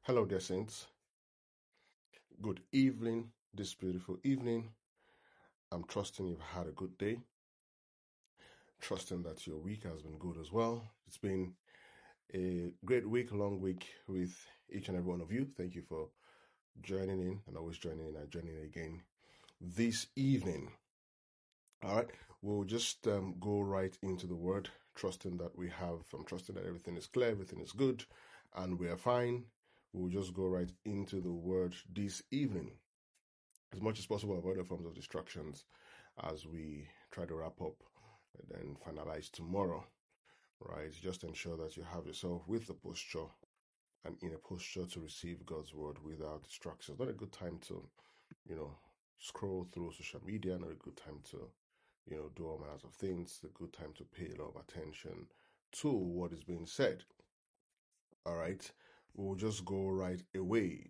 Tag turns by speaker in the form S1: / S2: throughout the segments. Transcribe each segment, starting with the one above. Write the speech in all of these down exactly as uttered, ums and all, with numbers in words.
S1: Hello, dear saints. Good evening, this beautiful evening. I'm trusting you've had a good day, trusting that your week has been good as well. It's been a great week, long week with each and every one of you. Thank you for joining in and always joining in and joining in again this evening. All right, we'll just um, go right into the word, trusting that we have, I'm trusting that everything is clear, everything is good, and we are fine. We'll just go right into the word this evening. As much as possible, avoid all forms of distractions as we try to wrap up and then finalize tomorrow, right? Just ensure that you have yourself with the posture and in a posture to receive God's word without distractions. Not a good time to, you know, scroll through social media, not a good time to, you know, do all manners of things. A good time to pay a lot of attention to what is being said. All right. We'll just go right away.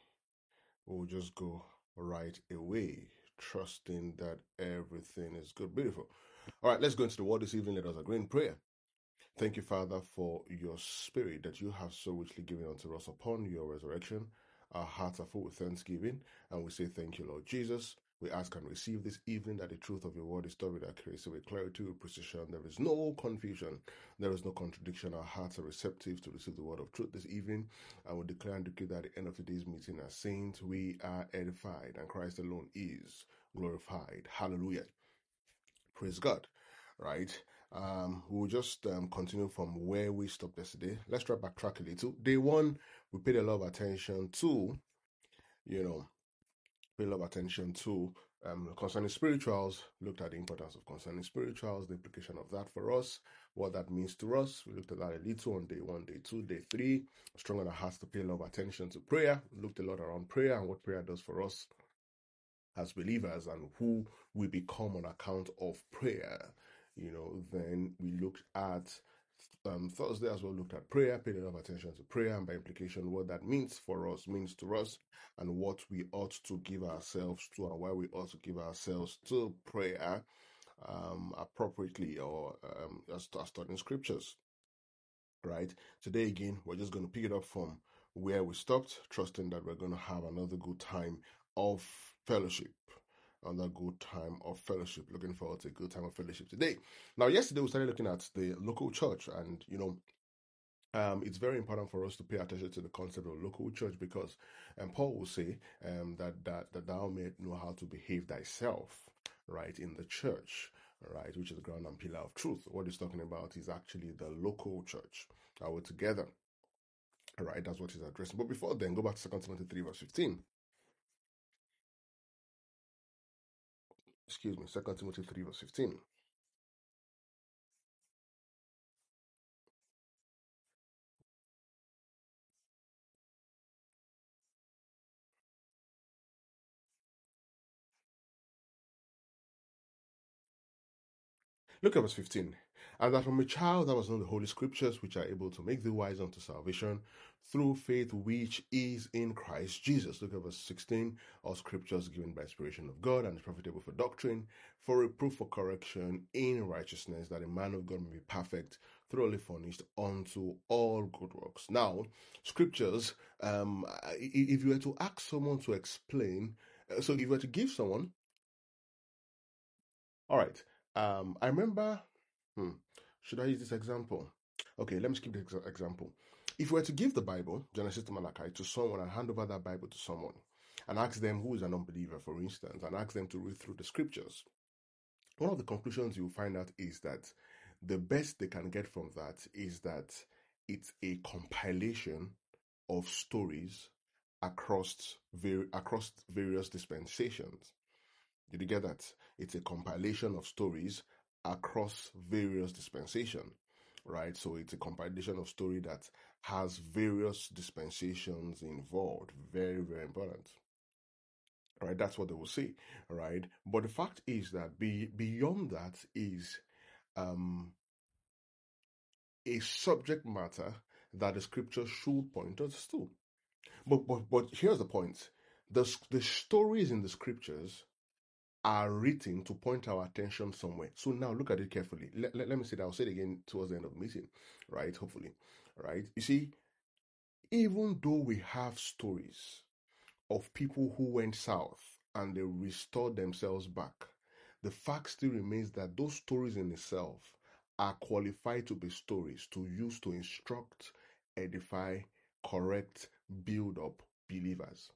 S1: We'll just go right away, trusting that everything is good. Beautiful. All right, let's go into the word this evening. Let us agree in prayer. Thank you, Father, for your spirit that you have so richly given unto us upon your resurrection. Our hearts are full with thanksgiving, and we say thank you, Lord Jesus. We ask and receive this evening that the truth of your word is taught with accuracy, with clarity, with precision. There is no confusion. There is no contradiction. Our hearts are receptive to receive the word of truth this evening. And we declare and decree that at the end of today's meeting as saints, we are edified, and Christ alone is glorified. Hallelujah. Praise God. Right. Um, we'll just um, continue from where we stopped yesterday. Let's try backtrack a little. Day one, we paid a lot of attention to, you know, paid a lot of attention to um, concerning spirituals, looked at the importance of concerning spirituals, the implication of that for us, what that means to us. We looked at that a little on day one, day two, day three. Strong on our hearts to pay a lot of attention to prayer. Looked a lot around prayer and what prayer does for us as believers and who we become on account of prayer. You know, then we looked at um, Thursday as well, looked at prayer, paid a lot of attention to prayer, and by implication, what that means for us, means to us, and what we ought to give ourselves to, and why we ought to give ourselves to prayer um, appropriately or um, as, as taught in scriptures. Right? Today, again, we're just going to pick it up from where we stopped, trusting that we're going to have another good time of fellowship. Another good time of fellowship. Looking forward to a good time of fellowship today. Now, yesterday we started looking at the local church, and you know, um, it's very important for us to pay attention to the concept of local church because, and Paul will say um, that that that thou may know how to behave thyself, right, in the church, right, which is the ground and pillar of truth. What he's talking about is actually the local church. Are we together? All right, that's what he's addressing. But before then, go back to Second Timothy three, verse fifteen. Excuse me, Second Timothy three, verse fifteen. Look at verse fifteen. And that from a child thou hast known the holy scriptures, which are able to make thee wise unto salvation, through faith which is in Christ Jesus. Look at verse sixteen. All scriptures given by inspiration of God and is profitable for doctrine, for reproof, for correction in righteousness, that a man of God may be perfect, thoroughly furnished unto all good works. Now, scriptures, um, if you were to ask someone to explain, uh, so if you were to give someone, all right. Um, I remember. Hmm, should I use this example? Okay, let me skip the ex- example. If we were to give the Bible, Genesis to Malachi, to someone and hand over that Bible to someone, and ask them who is an unbeliever, for instance, and ask them to read through the scriptures, one of the conclusions you'll find out is that the best they can get from that is that it's a compilation of stories across var- across various dispensations. Did you get that? It's a compilation of stories across various dispensation, right? So it's a compilation of story that has various dispensations involved. Very, very important. Right? That's what they will say, right? But the fact is that be, beyond that is um, a subject matter that the scripture should point us to. But but but here's the point: the the stories in the scriptures are written to point our attention somewhere. So now look at it carefully. Let, let, let me say that. I'll say it again towards the end of the meeting, right? Hopefully, right? You see, Even though we have stories of people who went south and they restored themselves back, the fact still remains that those stories in itself are qualified to be stories to use to instruct, edify, correct, build up believers.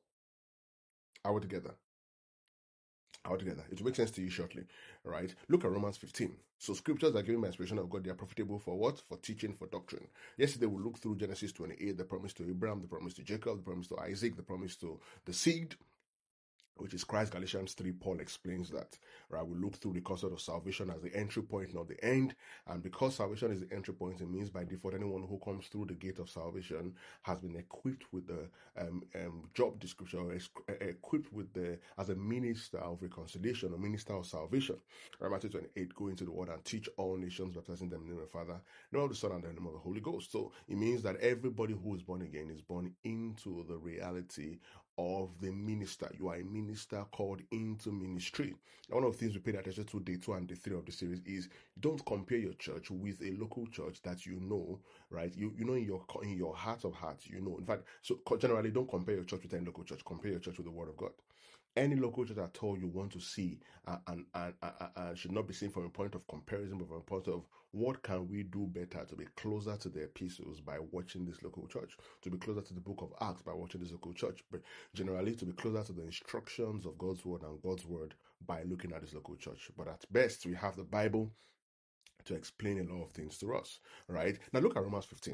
S1: Are we together? Are we together? It will make sense to you shortly, right? Look at Romans fifteen. So scriptures are given by inspiration of God. They are profitable for what? For teaching, for doctrine. Yesterday we looked through Genesis twenty-eight, the promise to Abraham, the promise to Jacob, the promise to Isaac, the promise to the seed, which is Christ. Galatians three, Paul explains that, right? We look through the concept of salvation as the entry point, not the end. And because salvation is the entry point, it means by default, anyone who comes through the gate of salvation has been equipped with the um, um, job description, or equipped with the, as a minister of reconciliation, a minister of salvation. Right? Matthew twenty-eight, go into the world and teach all nations, baptizing them in the name of the Father, in the name of the Son, and in the name of the Holy Ghost. So it means that everybody who is born again is born into the reality of the minister. You are a minister called into ministry. Now, one of the things we paid attention to day two and day three of the series is don't compare your church with a local church that you know, right? You you know in your in your heart of hearts, you know. In fact, so generally don't compare your church with any local church. Compare your church with the Word of God. Any local church at all you want to see uh, and, and, and, and should not be seen from a point of comparison, but from a point of what can we do better to be closer to the epistles by watching this local church, to be closer to the book of Acts by watching this local church, but generally to be closer to the instructions of God's word and God's word by looking at this local church. But at best, we have the Bible to explain a lot of things to us, right? Now look at Romans fifteen.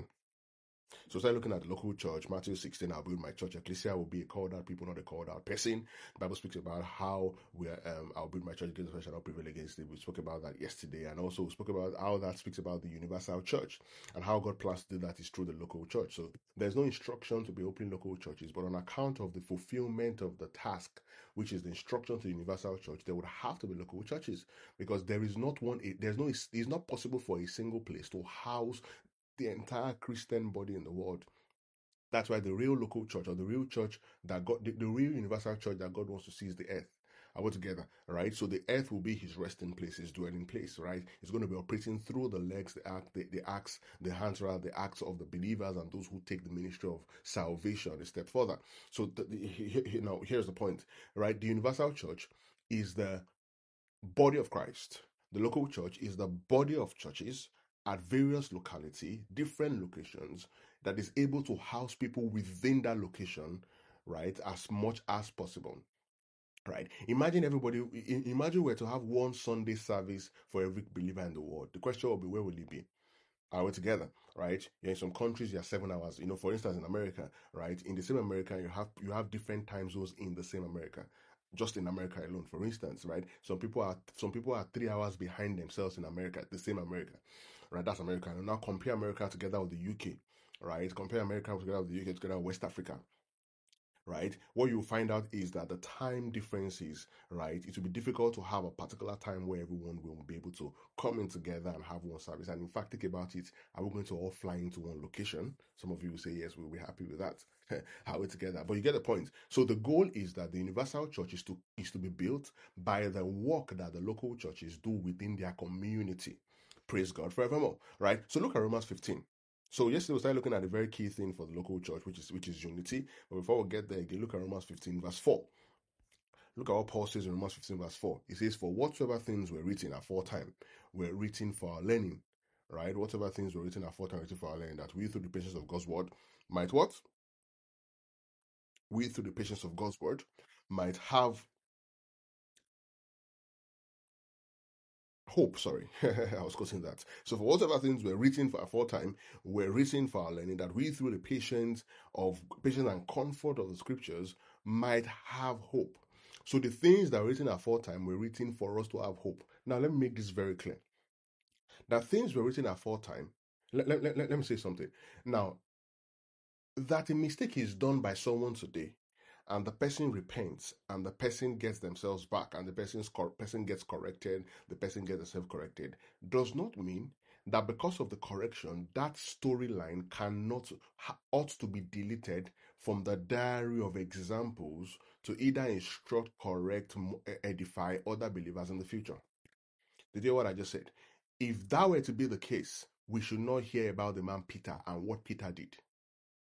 S1: So start looking at the local church. Matthew sixteen, I'll build my church. Ecclesia will be a called out people, not a called out person. The Bible speaks about how we are, um, I'll build my church against the flesh, shall not prevail against it. We spoke about that yesterday. And also we spoke about how that speaks about the universal church and how God plans to do that is through the local church. So there's no instruction to be opening local churches, but on account of the fulfillment of the task, which is the instruction to the universal church, there would have to be local churches because there is not one, there's no, it's not possible for a single place to house the entire Christian body in the world. That's why the real local church, or the real church that God, the, the real universal church that God wants to see is the earth. Are we together? Right? So the earth will be his resting place, his dwelling place, right? It's going to be operating through the legs, the act, the, the acts, the hands, rather, the acts of the believers and those who take the ministry of salvation a step further. So the, the, he, he, now here's the point, right? The universal church is the body of Christ. The local church is the body of churches at various locality, different locations, that is able to house people within that location, right, as much as possible. Right. Imagine everybody, imagine we're to have one Sunday service for every believer in the world. The question will be, where will it be? Are we together? Right? You're in some countries, you have seven hours. You know, for instance, in America, right? In the same America, you have you have different time zones in the same America. Just in America alone, for instance, right? Some people are some people are three hours behind themselves in America, the same America, right? That's America. And now compare America together with the U K, right? Compare America together with the U K together with West Africa, right? What you find out is that the time differences, right? It will be difficult to have a particular time where everyone will be able to come in together and have one service. And in fact, think about it. Are we going to all fly into one location? Some of you will say, yes, we'll be happy with that. How we together. But you get the point. So the goal is that the universal church is to is to be built by the work that the local churches do within their community. Praise God forevermore. Right? So look at Romans fifteen. So yesterday we started looking at a very key thing for the local church, which is which is unity. But before we get there again, look at Romans fifteen, verse four. Look at what Paul says in Romans fifteen, verse four. He says, "For whatsoever things were written aforetime were written for our learning." Right? Whatever things were written aforetime were written for our learning, that we through the patience of God's word might what? We through the patience of God's word might have hope. Sorry, I was quoting that. So for whatever things were written for aforetime were written for our learning, that we through the patience of patience and comfort of the scriptures might have hope. So the things that were written aforetime were written for us to have hope. Now let me make this very clear. That things were written aforetime. Let, let, let, let me say something. Now, that a mistake is done by someone today and the person repents and the person gets themselves back and the person's cor- person gets corrected, the person gets themselves corrected, does not mean that because of the correction, that storyline cannot, ha- ought to be deleted from the diary of examples to either instruct, correct, edify other believers in the future. Did you hear what I just said? If that were to be the case, we should not hear about the man Peter and what Peter did.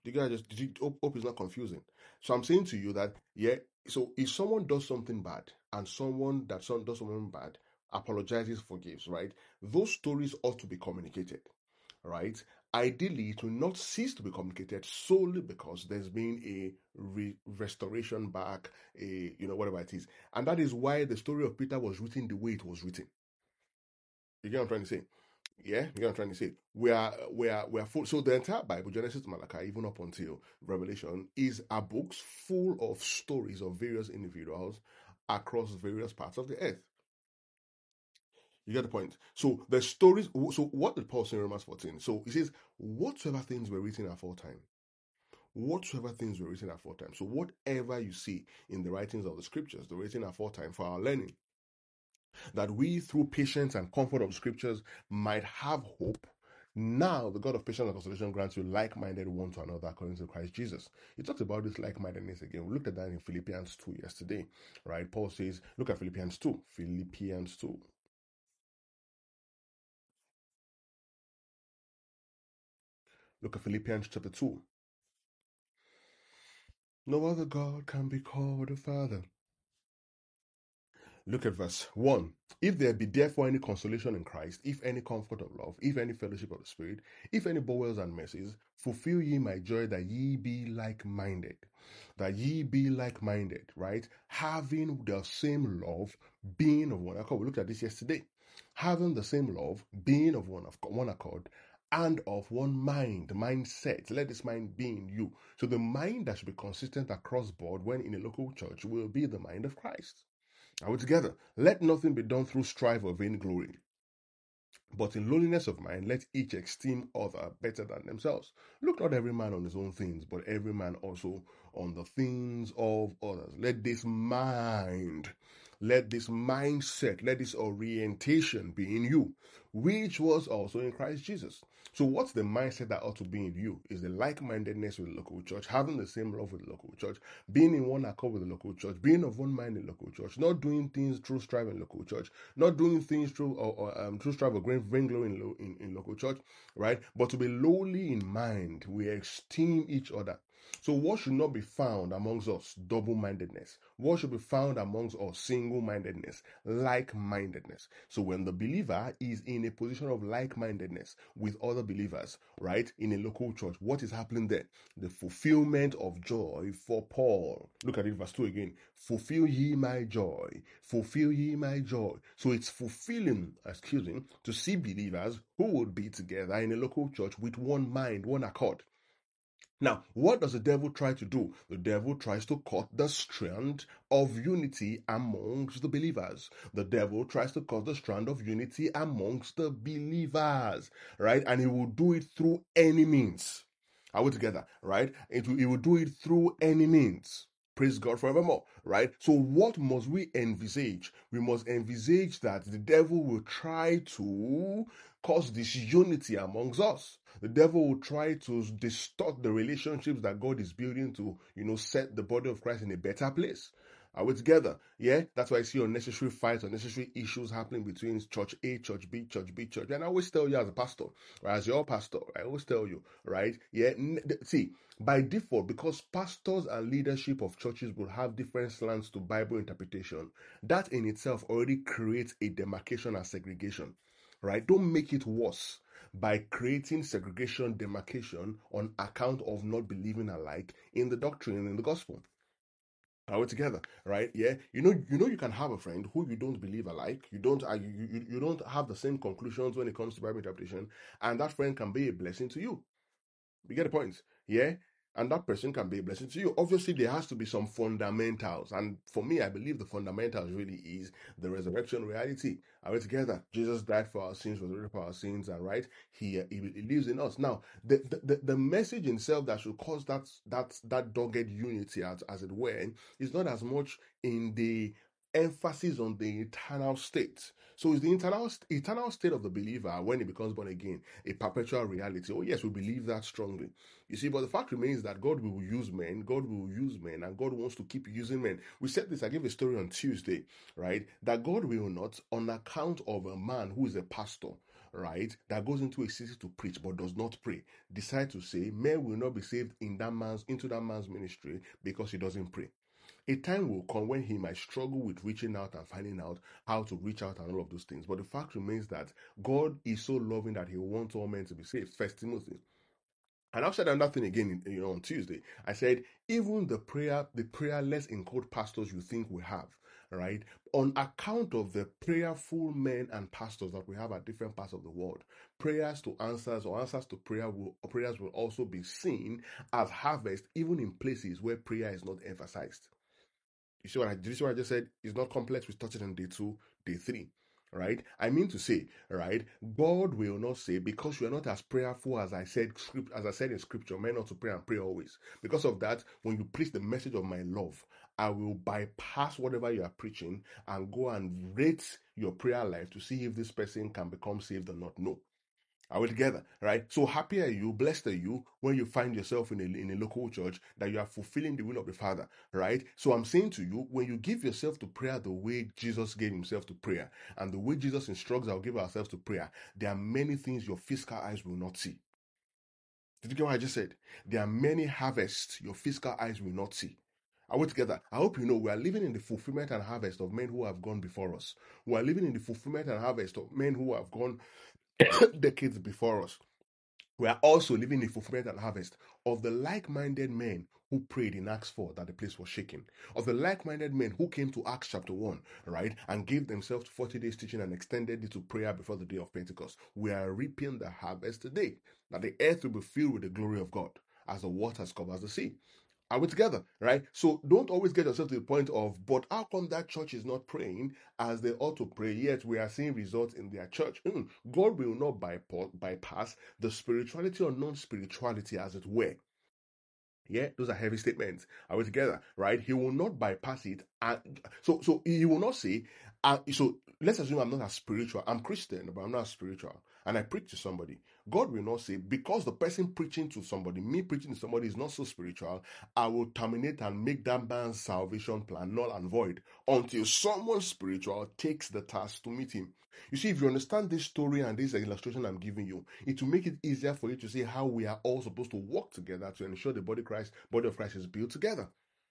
S1: You guys just did you, hope, hope it's not confusing. So I'm saying to you that yeah. So if someone does something bad and someone that some does something bad apologizes, forgives, right? Those stories ought to be communicated, right? Ideally, it will not cease to be communicated solely because there's been a re- restoration back, a you know whatever it is, and that is why the story of Peter was written the way it was written. You get what I'm trying to say? Yeah, you know what I'm trying to say. We are we are we are full. So the entire Bible, Genesis to Malachi, even up until Revelation, is a books full of stories of various individuals across various parts of the earth. You get the point. So the stories. So what did Paul say in Romans fourteen? So he says, "Whatsoever things were written aforetime, whatsoever things were written aforetime." So whatever you see in the writings of the scriptures, they're written aforetime for our learning, that we, through patience and comfort of scriptures, might have hope. Now, the God of patience and consolation grants you like-minded one to another according to Christ Jesus. He talks about this like-mindedness again. We looked at that in Philippians two yesterday, right? Paul says, look at Philippians two. Philippians two. Look at Philippians chapter two. No other God can be called a Father. Look at verse one. If there be therefore any consolation in Christ, if any comfort of love, if any fellowship of the Spirit, if any bowels and mercies, fulfill ye my joy that ye be like-minded. That ye be like-minded, right? Having the same love, being of one accord. We looked at this yesterday. Having the same love, being of one, of one accord, and of one mind, mindset. Let this mind be in you. So the mind that should be consistent across board when in a local church will be the mind of Christ. Are we together? Let nothing be done through strife or vainglory, but in lowliness of mind, let each esteem other better than themselves. Look not every man on his own things, but every man also on the things of others. Let this mind, let this mindset, let this orientation be in you, which was also in Christ Jesus. So what's the mindset that ought to be in you? Is the like-mindedness with the local church, having the same love with the local church, being in one accord with the local church, being of one mind in the local church, not doing things through strife in local church, not doing things through or, or um, through strife or vainglory in, in, in local church, right? But to be lowly in mind, we esteem each other. So what should not be found amongst us? Double-mindedness. What should be found amongst us? Single-mindedness, like-mindedness. So when the believer is in a position of like-mindedness with other believers, right, in a local church, what is happening there? The fulfillment of joy for Paul. Look at it, verse two again. Fulfill ye my joy. Fulfill ye my joy. So it's fulfilling, excuse me, to see believers who would be together in a local church with one mind, one accord. Now, what does the devil try to do? The devil tries to cut the strand of unity amongst the believers. The devil tries to cut the strand of unity amongst the believers, right? And he will do it through any means. Are we together, right? It will, he will do it through any means. Praise God forevermore, right? So what must we envisage? We must envisage that the devil will try to cause disunity amongst us. The devil will try to distort the relationships that God is building to, you know, set the body of Christ in a better place. Are we together? Yeah, that's why I see unnecessary fights, unnecessary issues happening between church A, church B, church B, church. And I always tell you as a pastor, or as your pastor, I always tell you, right? Yeah, see, by default, because pastors and leadership of churches will have different slants to Bible interpretation, that in itself already creates a demarcation and segregation, right? Don't make it worse by creating segregation, demarcation on account of not believing alike in the doctrine and in the gospel. Are we together? Right? Yeah. You know, you know, you can have a friend who you don't believe alike. You don't, uh, you, you, you don't have the same conclusions when it comes to Bible interpretation, and that friend can be a blessing to you. You get the point? Yeah? And that person can be a blessing to you. Obviously, there has to be some fundamentals. And for me, I believe the fundamentals really is the resurrection reality. Are we together? Jesus died for our sins, resurrected for our sins, and right? He, he, he lives in us. Now, the, the, the message itself that should cause that that that dogged unity, as, as it were, is not as much in the emphasis on the eternal state. So is the eternal, eternal state of the believer when he becomes born again a perpetual reality? Oh yes, we believe that strongly. You see, but the fact remains that God will use men, God will use men, and God wants to keep using men. We said this, I gave a story on Tuesday, right? That God will not, on account of a man who is a pastor, right, that goes into a city to preach but does not pray, decide to say men will not be saved in that man's into that man's ministry because he doesn't pray. A time will come when he might struggle with reaching out and finding out how to reach out and all of those things. But the fact remains that God is so loving that he wants all men to be saved. First Timothy. And I've said another thing again, you know, on Tuesday. I said, even the prayer, the prayerless in quote pastors you think we have, right? On account of the prayerful men and pastors that we have at different parts of the world, prayers to answers or answers to prayer will prayers will also be seen as harvest, even in places where prayer is not emphasized. You see what I did? You see what I just said? It's not complex. We started on day two, day three, right? I mean to say, right? God will not say, because you are not as prayerful as I said, script as I said in scripture, men not to pray and pray always. Because of that, when you preach the message of my love, I will bypass whatever you are preaching and go and rate your prayer life to see if this person can become saved or not. No. Are we together? Right? So happy are you, blessed are you when you find yourself in a, in a local church that you are fulfilling the will of the Father. Right? So I'm saying to you, when you give yourself to prayer the way Jesus gave himself to prayer and the way Jesus instructs our give ourselves to prayer, there are many things your physical eyes will not see. Did you get what I just said? There are many harvests your physical eyes will not see. Are we together? I hope you know we are living in the fulfillment and harvest of men who have gone before us. We are living in the fulfillment and harvest of men who have gone decades before us. We are also living in fulfillment and harvest of the like-minded men who prayed in Acts four that the place was shaking, of the like-minded men who came to Acts chapter one, right, and gave themselves to forty days teaching and extended it to prayer before the day of Pentecost. We are reaping the harvest today, that the earth will be filled with the glory of God as the waters covers the sea. Are we together? Right? So don't always get yourself to the point of, but how come that church is not praying as they ought to pray, yet we are seeing results in their church? Mm, God will not bypass the spirituality or non-spirituality, as it were. Yeah, those are heavy statements. Are we together? Right? He will not bypass it. And so so he will not say, uh, so let's assume I'm not as spiritual. I'm Christian, but I'm not as spiritual. And I preach to somebody. God will not say, because the person preaching to somebody, me preaching to somebody is not so spiritual, I will terminate and make that man's salvation plan null and void until someone spiritual takes the task to meet him. You see, if you understand this story and this illustration I'm giving you, it will make it easier for you to see how we are all supposed to work together to ensure the body Christ, body of Christ is built together.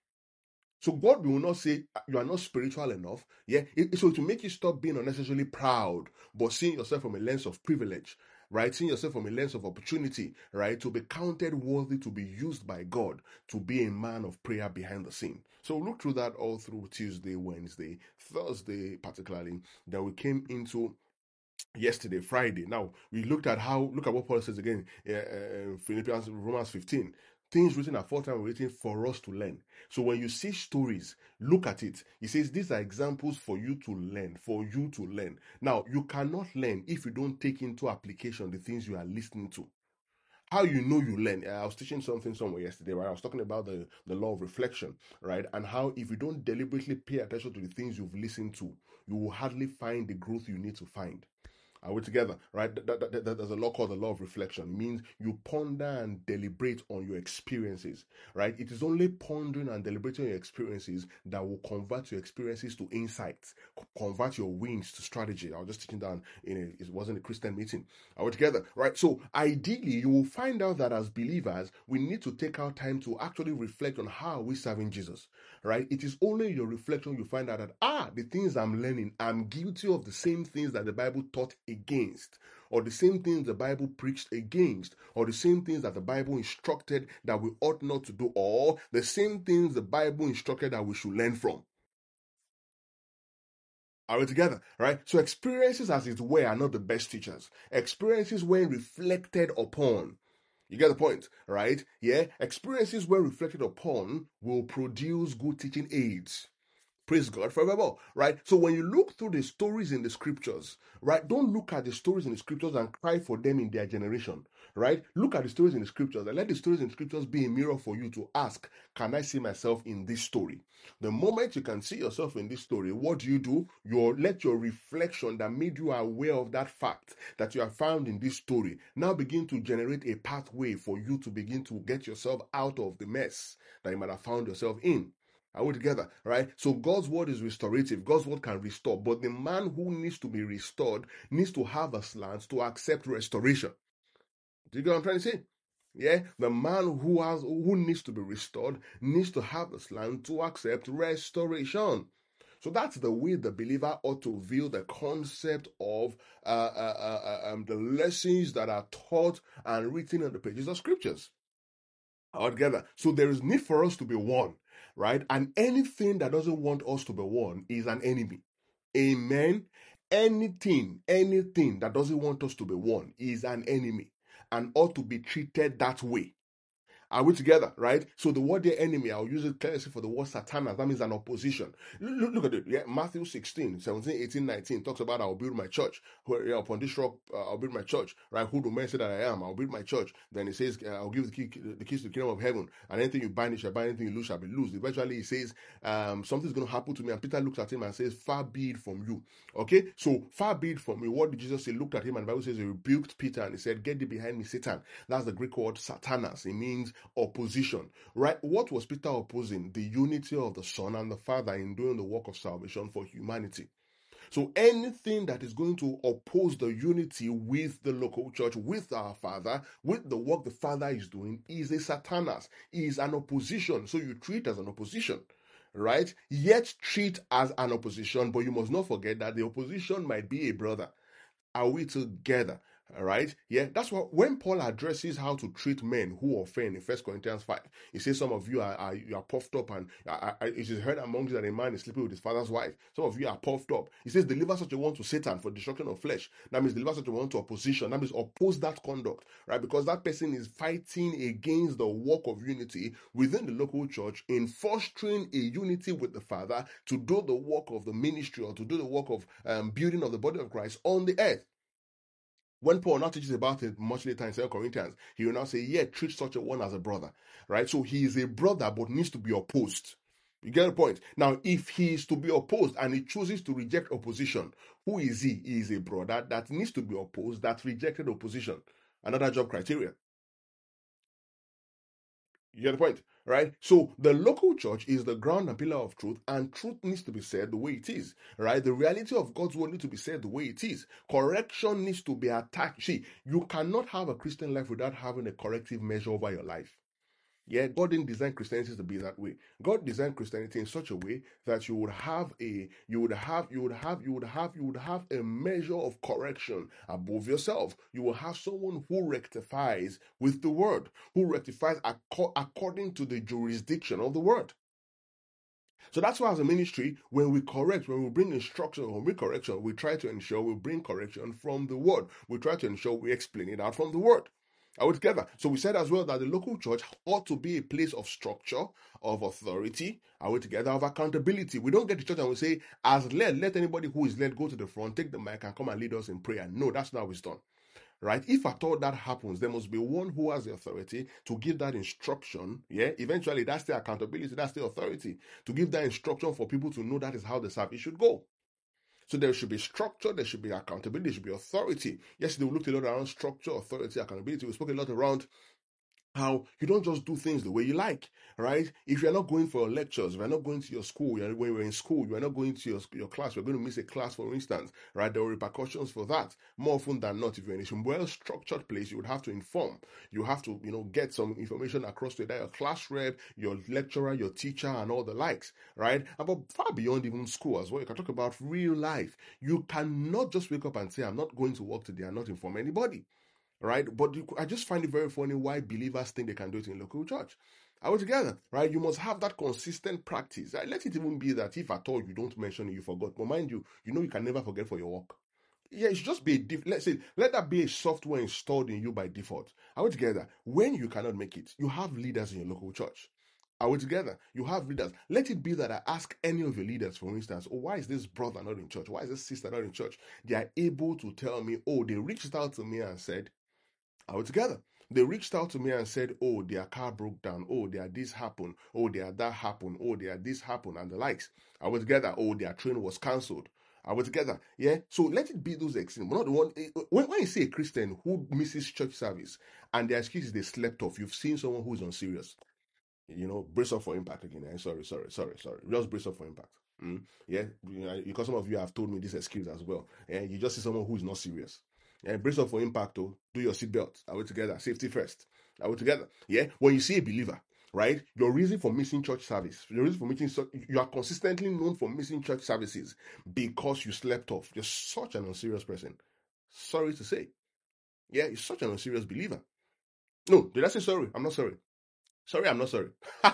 S1: So God will not say you are not spiritual enough. Yeah, it, so to make you stop being unnecessarily proud, but seeing yourself from a lens of privilege, right? Seeing yourself from a lens of opportunity, right? To be counted worthy to be used by God to be a man of prayer behind the scene. So look through that all through Tuesday, Wednesday, Thursday, particularly. Then we came into yesterday, Friday. Now we looked at how look at what Paul says again, uh, uh, Philippians, Romans fifteen. Things written aforetime were written for us to learn. So when you see stories, look at it. He says these are examples for you to learn, for you to learn. Now you cannot learn if you don't take into application the things you are listening to. How you know you learn? I was teaching something somewhere yesterday, right? I was talking about the, the law of reflection, right? And how if you don't deliberately pay attention to the things you've listened to, you will hardly find the growth you need to find. Are we together? Right? That, that, that, there's a law called the law of reflection. It means you ponder and deliberate on your experiences. Right? It is only pondering and deliberating on your experiences that will convert your experiences to insights, convert your wins to strategy. I was just teaching down in a, it wasn't a Christian meeting. Are we together? Right? So ideally, you will find out that as believers, we need to take our time to actually reflect on how we're serving Jesus. Right? It is only your reflection you find out that, ah, the things I'm learning, I'm guilty of the same things that the Bible taught against, or the same things the Bible preached against, or the same things that the Bible instructed that we ought not to do, or the same things the Bible instructed that we should learn from. Are we together? Right? So experiences, as it were, are not the best teachers. Experiences, when reflected upon, you get the point, right? Yeah? Experiences, when reflected upon, will produce good teaching aids. Praise God forevermore, right? So when you look through the stories in the scriptures, right, don't look at the stories in the scriptures and cry for them in their generation, right? Look at the stories in the scriptures and let the stories in the scriptures be a mirror for you to ask, can I see myself in this story? The moment you can see yourself in this story, what do you do? You let your reflection that made you aware of that fact that you have found in this story now begin to generate a pathway for you to begin to get yourself out of the mess that you might have found yourself in. Are we together? Right? So God's word is restorative. God's word can restore. But the man who needs to be restored needs to have a slant to accept restoration. Do you get what I'm trying to say? Yeah, the man who has who needs to be restored needs to have the slant to accept restoration. So that's the way the believer ought to view the concept of uh, uh, uh, um, the lessons that are taught and written on the pages of scriptures. Altogether. So there is need for us to be one, right? And anything that doesn't want us to be one is an enemy. Amen. Anything, anything that doesn't want us to be one is an enemy and ought to be treated that way. Are we together, right? So the word the enemy, I'll use it clearly for the word Satanas. That means an opposition. Look, look at it. Yeah, Matthew sixteen, seventeen, eighteen, nineteen talks about I'll build my church. Where, yeah, upon this rock, uh, I'll build my church. Right? Who do men say that I am? I'll build my church. Then it says, uh, I'll give the, key, the keys to the kingdom of heaven. And anything you bind, it shall bind. Anything you lose shall be loosed. Eventually, he says, um, something's going to happen to me. And Peter looks at him and says, far be it from you. Okay? So, far be it from me. What did Jesus say? Looked at him and the Bible says he rebuked Peter and he said, get thee behind me, Satan. That's the Greek word Satanas. It means opposition. Right? What was Peter opposing? The unity of the Son and the Father in doing the work of salvation for humanity. So anything that is going to oppose the unity with the local church, with our Father, with the work the Father is doing, is a Satanas, is an opposition. So you treat as an opposition, right? Yet treat as an opposition, but you must not forget that the opposition might be a brother. Are we together? All right. Yeah, that's what when Paul addresses how to treat men who offend in First Corinthians five, he says some of you are, are you are puffed up, and uh, it is heard among you that a man is sleeping with his father's wife. Some of you are puffed up. He says, deliver such a one to Satan for destruction of flesh. That means deliver such a one to opposition. That means oppose that conduct, right? Because that person is fighting against the work of unity within the local church in fostering a unity with the Father to do the work of the ministry or to do the work of um, building of the body of Christ on the earth. When Paul now teaches about it much later in Second Corinthians, he will now say, yeah, treat such a one as a brother, right? So he is a brother, but needs to be opposed. You get the point? Now, if he is to be opposed and he chooses to reject opposition, who is he? He is a brother that needs to be opposed, that rejected opposition. Another job criteria. You get the point, right? So the local church is the ground and pillar of truth, and truth needs to be said the way it is, right? The reality of God's word needs to be said the way it is. Correction needs to be attacked. See, you cannot have a Christian life without having a corrective measure over your life. Yeah, God didn't design Christianity to be that way. God designed Christianity in such a way that you would have a, you would have, you would have, you would have, you would have a measure of correction above yourself. You will have someone who rectifies with the word, who rectifies ac- according to the jurisdiction of the word. So that's why as a ministry, when we correct, when we bring instruction or bring correction, we try to ensure we bring correction from the word. We try to ensure we explain it out from the word. Are we together? So we said as well that the local church ought to be a place of structure, of authority. Are we together? Of accountability. We don't get to church and we say, as led, let anybody who is led go to the front, take the mic and come and lead us in prayer. No, that's not how it's done. Right? If at all that happens, there must be one who has the authority to give that instruction. Yeah, eventually that's the accountability, that's the authority to give that instruction for people to know that is how the service should go. So there should be structure, there should be accountability, there should be authority. Yesterday we looked a lot around structure, authority, accountability. We spoke a lot around how you don't just do things the way you like, right? If you're not going for your lectures, if you're not going to your school, you're, when you're in school, you're not going to your, your class, you're going to miss a class, for instance, right? There are repercussions for that. More often than not, if you're in a well-structured place, you would have to inform. You have to, you know, get some information across to either your class rep, your lecturer, your teacher, and all the likes, right? But far beyond even school as well, you can talk about real life. You cannot just wake up and say, I'm not going to work today and not inform anybody. Right? But you, I just find it very funny why believers think they can do it in local church. Are we together? Right? You must have that consistent practice. Right? Let it even be that if at all you don't mention it, you forgot. But mind you, you know you can never forget for your work. Yeah, it should just be a diff- let's say let that be a software installed in you by default. Are we together? When you cannot make it, you have leaders in your local church. Are we together? You have leaders. Let it be that I ask any of your leaders, for instance, oh, why is this brother not in church? Why is this sister not in church? They are able to tell me, oh, they reached out to me and said, are we together? They reached out to me and said, oh, their car broke down. Oh, their this happened. Oh, their that happened. Oh, their this happened and the likes. Are we together? Oh, their train was cancelled. Are we together? Yeah. So let it be those extremes. We're not the one. When, when you see a Christian who misses church service and their excuse is they slept off, you've seen someone who's unserious. You know, brace up for impact again. Eh? Sorry, sorry, sorry, sorry. Just brace up for impact. Mm? Yeah, you know, because some of you have told me this excuse as well. Yeah, you just see someone who is not serious. Yeah, brace up for impact. Oh, do your seatbelt. Are we together? Safety first. Are we together? Yeah. When you see a believer, right? Your reason for missing church service, your reason for missing, you are consistently known for missing church services because you slept off. You're such an unserious person. Sorry to say. Yeah, you're such an unserious believer. No, did I say sorry? I'm not sorry. Sorry, I'm not sorry.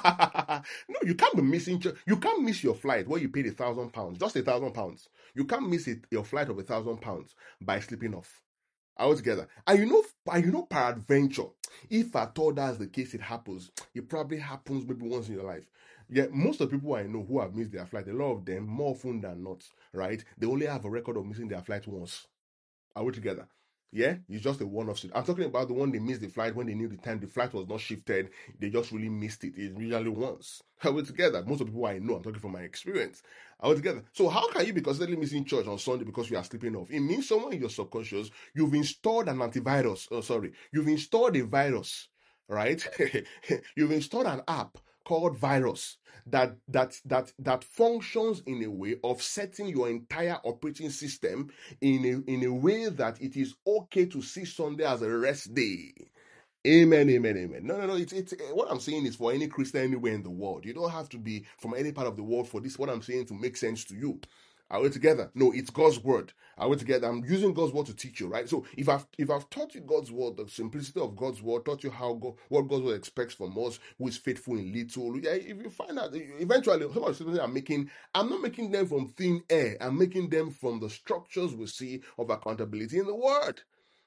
S1: No, you can't be missing. Church. You can't miss your flight where you paid a thousand pounds, just a thousand pounds. You can't miss it, your flight of a thousand pounds by sleeping off. All together. And you know, and you know, peradventure, if at all that's the case, it happens. It probably happens maybe once in your life. Yeah, most of the people I know who have missed their flight, a lot of them, more often than not, right? They only have a record of missing their flight once. Are we together? Yeah, it's just a one-off. I'm talking about the one they missed the flight when they knew the time the flight was not shifted. They just really missed it. It's usually once. Are we together? Most of the people I know, I'm talking from my experience. Are we together? So how can you be constantly missing church on Sunday because you are sleeping off? It means somewhere in your subconscious, you've installed an antivirus. Oh, sorry. You've installed a virus, right? You've installed an app called virus that that that that functions in a way of setting your entire operating system in a in a way that it is okay to see Sunday as a rest day. Amen, amen, amen. No, no, no. It's it's what I'm saying is for any Christian anywhere in the world. You don't have to be from any part of the world for this. What I'm saying to make sense to you. Are we together? No, it's God's word. Are we together? I'm using God's word to teach you, right? So if I've if I've taught you God's word, the simplicity of God's word, taught you how God, what God's word expects from us, who is faithful in little. Yeah, if you find out, eventually, some of the statements I'm making, I'm not making them from thin air. I'm making them from the structures we see of accountability in the word.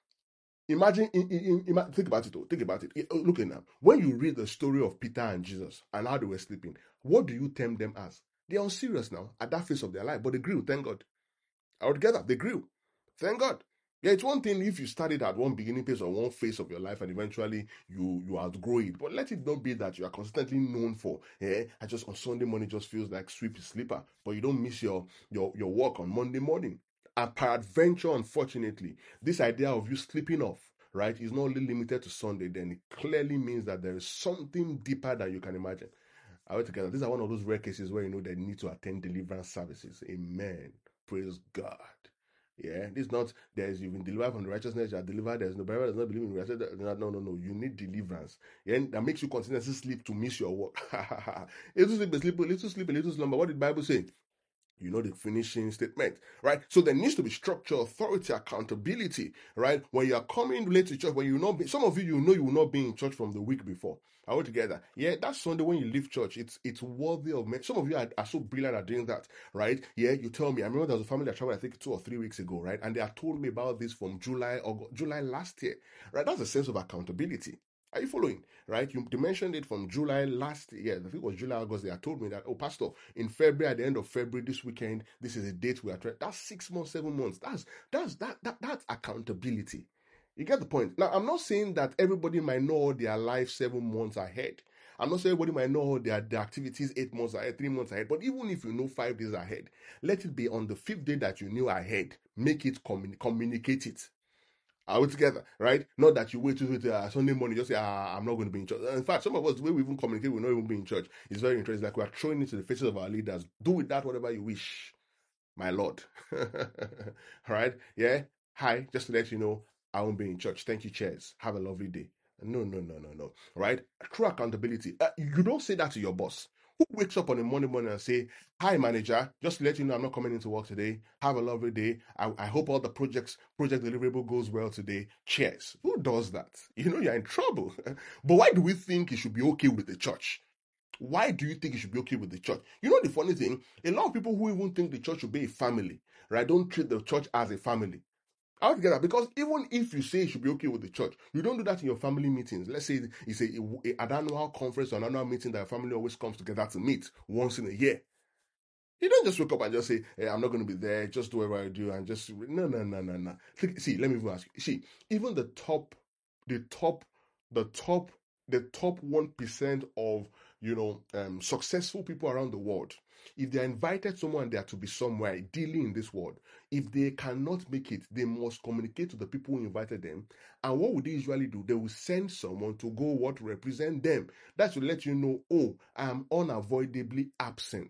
S1: Imagine, in, in, in, think about it. Though. Think about it. Look at now. When you read the story of Peter and Jesus and how they were sleeping, what do you term them as? They are unserious now at that phase of their life, but they grew. Thank God. Altogether, they grew. Thank God. Yeah, it's one thing if you started at one beginning phase or one phase of your life and eventually you you outgrow it. But let it not be that you are constantly known for. Yeah, I just on Sunday morning just feels like sweep sleeper, but you don't miss your your your work on Monday morning. And peradventure, unfortunately, this idea of you sleeping off, right, is not only limited to Sunday. Then it clearly means that there is something deeper than you can imagine. Are we together? These are one of those rare cases where you know they need to attend deliverance services. Amen. Praise God. Yeah, this is not there's you've been delivered from the righteousness you are delivered. There's no believer does not believe in righteousness. No, no, no, no. You need deliverance. Yeah, that makes you continuously sleep to miss your work. Little sleep, a sleep, a little sleep, a little slumber. What did the Bible say? You know the finishing statement, right? So there needs to be structure, authority, accountability, right? When you are coming late to church, when you not be, some of you, you know you will not be in church from the week before. Are we together? Yeah, that Sunday when you leave church, it's it's worthy of me. Some of you are, are so brilliant at doing that, right? Yeah, you tell me. I remember there was a family that traveled, I think, two or three weeks ago, right? And they had told me about this from July or July last year, right? That's a sense of accountability. Are you following? Right? You mentioned it from July last year. I think it was July, August. They had told me that, oh, Pastor, in February, at the end of February, this weekend, this is a date we are trying. That's six months, seven months. That's that's that that that's accountability. You get the point. Now, I'm not saying that everybody might know their life seven months ahead. I'm not saying everybody might know their, their activities eight months ahead, three months ahead. But even if you know five days ahead, let it be on the fifth day that you knew ahead. Make it communi- communicate it. Are we together, right? Not that you wait to wait uh, Sunday morning, just say, ah, I'm not going to be in church. In fact, some of us, the way we even communicate, we're not even be in church. It's very interesting. Like we are throwing it to the faces of our leaders. Do with that whatever you wish, my Lord. Right? Yeah? Hi, just to let you know, I won't be in church. Thank you, chairs. Have a lovely day. No, no, no, no, no. Right? True accountability. Uh, you don't say that to your boss. Who wakes up on a Monday morning and say, hi, manager, just to let you know I'm not coming into work today. Have a lovely day. I, I hope all the projects, project deliverable goes well today. Cheers. Who does that? You know you're in trouble. But why do we think it should be okay with the church? Why do you think it should be okay with the church? You know the funny thing? A lot of people who even think the church should be a family, right, don't treat the church as a family. Altogether, because even if you say it should be okay with the church, you don't do that in your family meetings. Let's say it's a, a, an annual conference or an annual meeting that your family always comes together to meet once in a year. You don't just wake up and just say, hey, I'm not going to be there, just do whatever I do and just, no, no, no, no, no. See, let me even ask you. See, even the top, the top, the top the top one percent of, you know, um, successful people around the world, if they're invited someone there to be somewhere dealing in this world, if they cannot make it, they must communicate to the people who invited them. And what would they usually do? They will send someone to go what represent them. That should let you know, oh, I am unavoidably absent.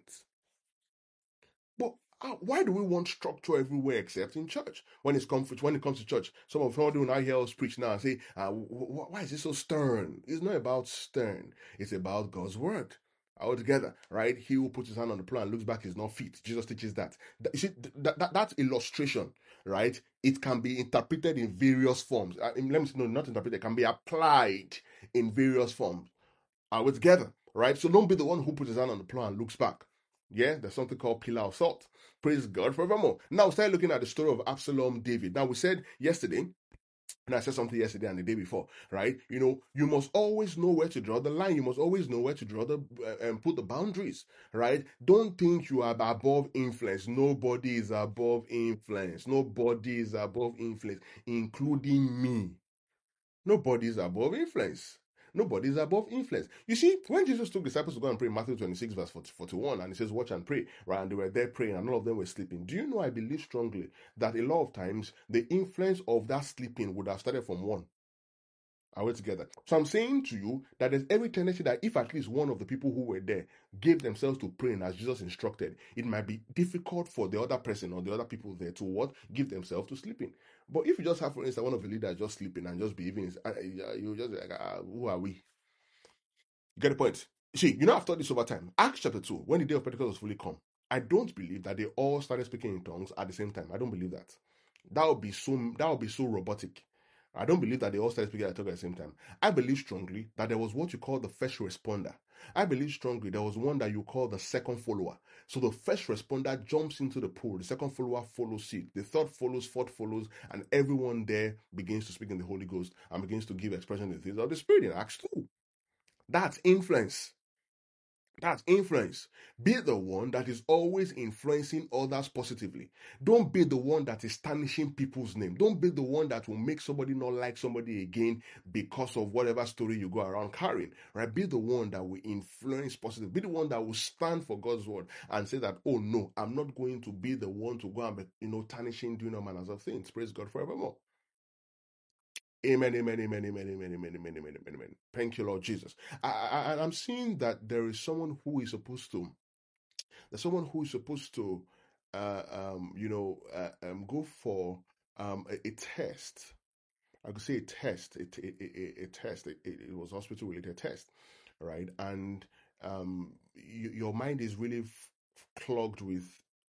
S1: But uh, why do we want structure everywhere except in church? When it's come when it comes to church, some of you will now hear us preach now and say, uh, "Why is it so stern?" It's not about stern. It's about God's word. Altogether, right? He who puts his hand on the plow and looks back is not fit. Jesus teaches that. You see, that, that, that illustration, right? It can be interpreted in various forms. Uh, let me say, no, not interpreted. It can be applied in various forms. Are we together? Right? So don't be the one who puts his hand on the plow and looks back. Yeah, there's something called pillar of salt. Praise God forevermore. Now, start looking at the story of Absalom, David. Now, we said yesterday, and I said something yesterday and the day before, right? You know, you must always know where to draw the line. You must always know where to draw the uh, and put the boundaries, right? Don't think you are above influence. Nobody is above influence. Nobody is above influence, including me. Nobody is above influence. Nobody is above influence. You see, when Jesus took disciples to go and pray in Matthew twenty-six, verse forty-one, and he says, watch and pray, right? And they were there praying, and all of them were sleeping. Do you know, I believe strongly that a lot of times the influence of that sleeping would have started from one. Are we together? So I'm saying to you that there's every tendency that if at least one of the people who were there gave themselves to praying as Jesus instructed, it might be difficult for the other person or the other people there to what? Give themselves to sleeping. But if you just have, for instance, one of the leaders just sleeping and just behaving, you just like, ah, who are we? You get the point? See, you know, I've taught this over time. Acts chapter two, when the day of Pentecost was fully come, I don't believe that they all started speaking in tongues at the same time. I don't believe that. That would be so that would be so robotic. I don't believe that they all started speaking at the same time. I believe strongly that there was what you call the first responder. I believe strongly there was one that you call the second follower. So the first responder jumps into the pool, the second follower follows it, the third follows, fourth follows, and everyone there begins to speak in the Holy Ghost and begins to give expression to the things of the Spirit in Acts two. That's influence. That's influence. Be the one that is always influencing others positively. Don't be the one that is tarnishing people's name. Don't be the one that will make somebody not like somebody again because of whatever story you go around carrying. Right? Be the one that will influence positively. Be the one that will stand for God's word and say that, oh no, I'm not going to be the one to go and be, you know, tarnishing, doing all manners of things. Praise God forevermore. Amen, amen, amen, amen, amen, amen, amen, amen, amen, amen. Thank you, Lord Jesus. I, I, I'm seeing that there is someone who is supposed to, there's someone who is supposed to, uh, um, you know, uh, um, go for um, a, a test. I could say a test, a, a, a, a test. It, it, it was hospital related test, right? And um, y- your mind is really f- clogged with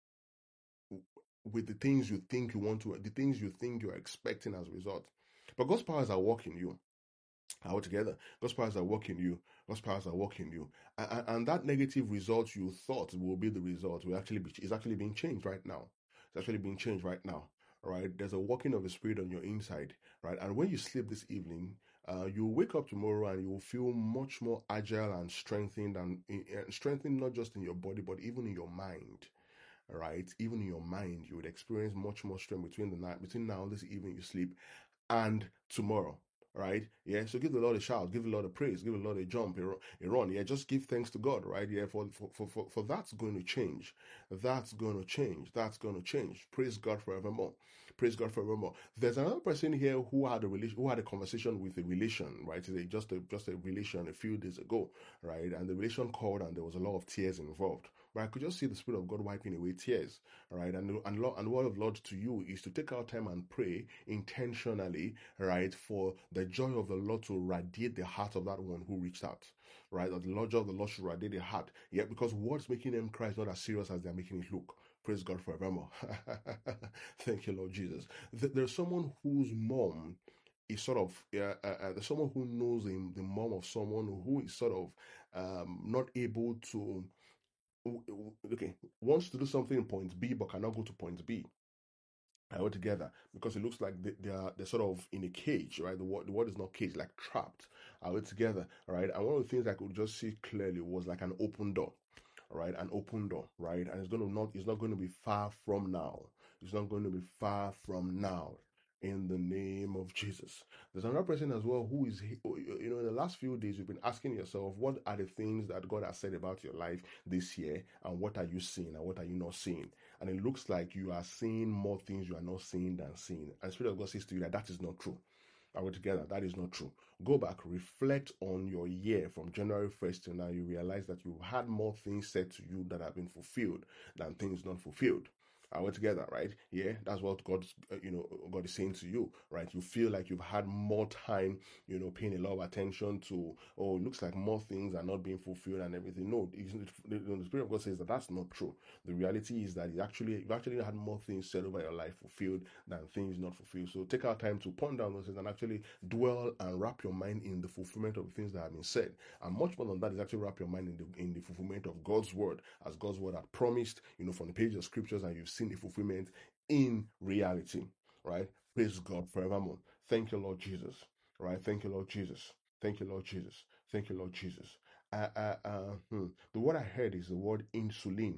S1: with the things you think you want to, the things you think you're expecting as a result. But God's powers are working you. All together. God's powers are working you. God's powers are working you. And, and that negative result you thought will be the result will actually be is actually being changed right now. It's actually being changed right now. All right. There's a working of the spirit on your inside. Right. And when you sleep this evening, uh, you'll wake up tomorrow and you will feel much more agile and strengthened and, and strengthened not just in your body, but even in your mind. Right. Even in your mind, you would experience much more strength between the night, between now and this evening you sleep and tomorrow, right? Yeah, so give the Lord a shout, give the Lord a praise, give the Lord a jump, a, a run. Yeah, just give thanks to God, right? Yeah, for, for, for, for, for that's going to change. That's going to change. That's going to change. Praise God forevermore. Praise God forevermore. There's another person here who had a relation, who had a conversation with a relation, right? Just a just a relation a few days ago, right? And the relation called, and there was a lot of tears involved. But I could just see the Spirit of God wiping away tears, right? And and and the word of Lord to you is to take out time and pray intentionally, right, for the joy of the Lord to radiate the heart of that one who reached out, right? That the Lord joy of the Lord should radiate the heart. Yeah, because what's making them cry is not as serious as they're making it look. Praise God forevermore. Thank you, Lord Jesus. There's someone whose mom is sort of uh, uh, uh, there's someone who knows the, the mom of someone who is sort of um, not able to okay wants to do something in point B but cannot go to point B altogether because it looks like they, they are they're sort of in a cage, right? The word the word is not cage, like trapped altogether, right? And one of the things I could just see clearly was like an open door, right? An open door, right? And it's going to not it's not going to be far from now. It's not going to be far from now. in the name of Jesus. There's another person as well who is, you know, in the last few days, you've been asking yourself, what are the things that God has said about your life this year, and what are you seeing and what are you not seeing? And it looks like you are seeing more things you are not seeing than seeing. And the Spirit of God says to you that that is not true. Are we together? That is not true. Go back, reflect on your year from January first to now. You realize that you've had more things said to you that have been fulfilled than things not fulfilled. Are we together, right? Yeah, that's what God's, uh, you know, God is saying to you, right? You feel like you've had more time, you know, paying a lot of attention to, oh, it looks like more things are not being fulfilled and everything. No, the, the Spirit of God says that that's not true. The reality is that it actually, you've actually had more things said over your life fulfilled than things not fulfilled. So take our time to ponder on those things and actually dwell and wrap your mind in the fulfillment of the things that have been said. And much more than that is actually wrap your mind in the in the fulfillment of God's word, as God's word had promised, you know, from the pages of scriptures, and you've seen the fulfillment in reality. Right? Praise God forevermore. Thank you, Lord Jesus. Right? Thank you, Lord Jesus. Thank you, Lord Jesus. Thank you, Lord Jesus. Uh, uh, uh, hmm. The word I heard is the word insulin.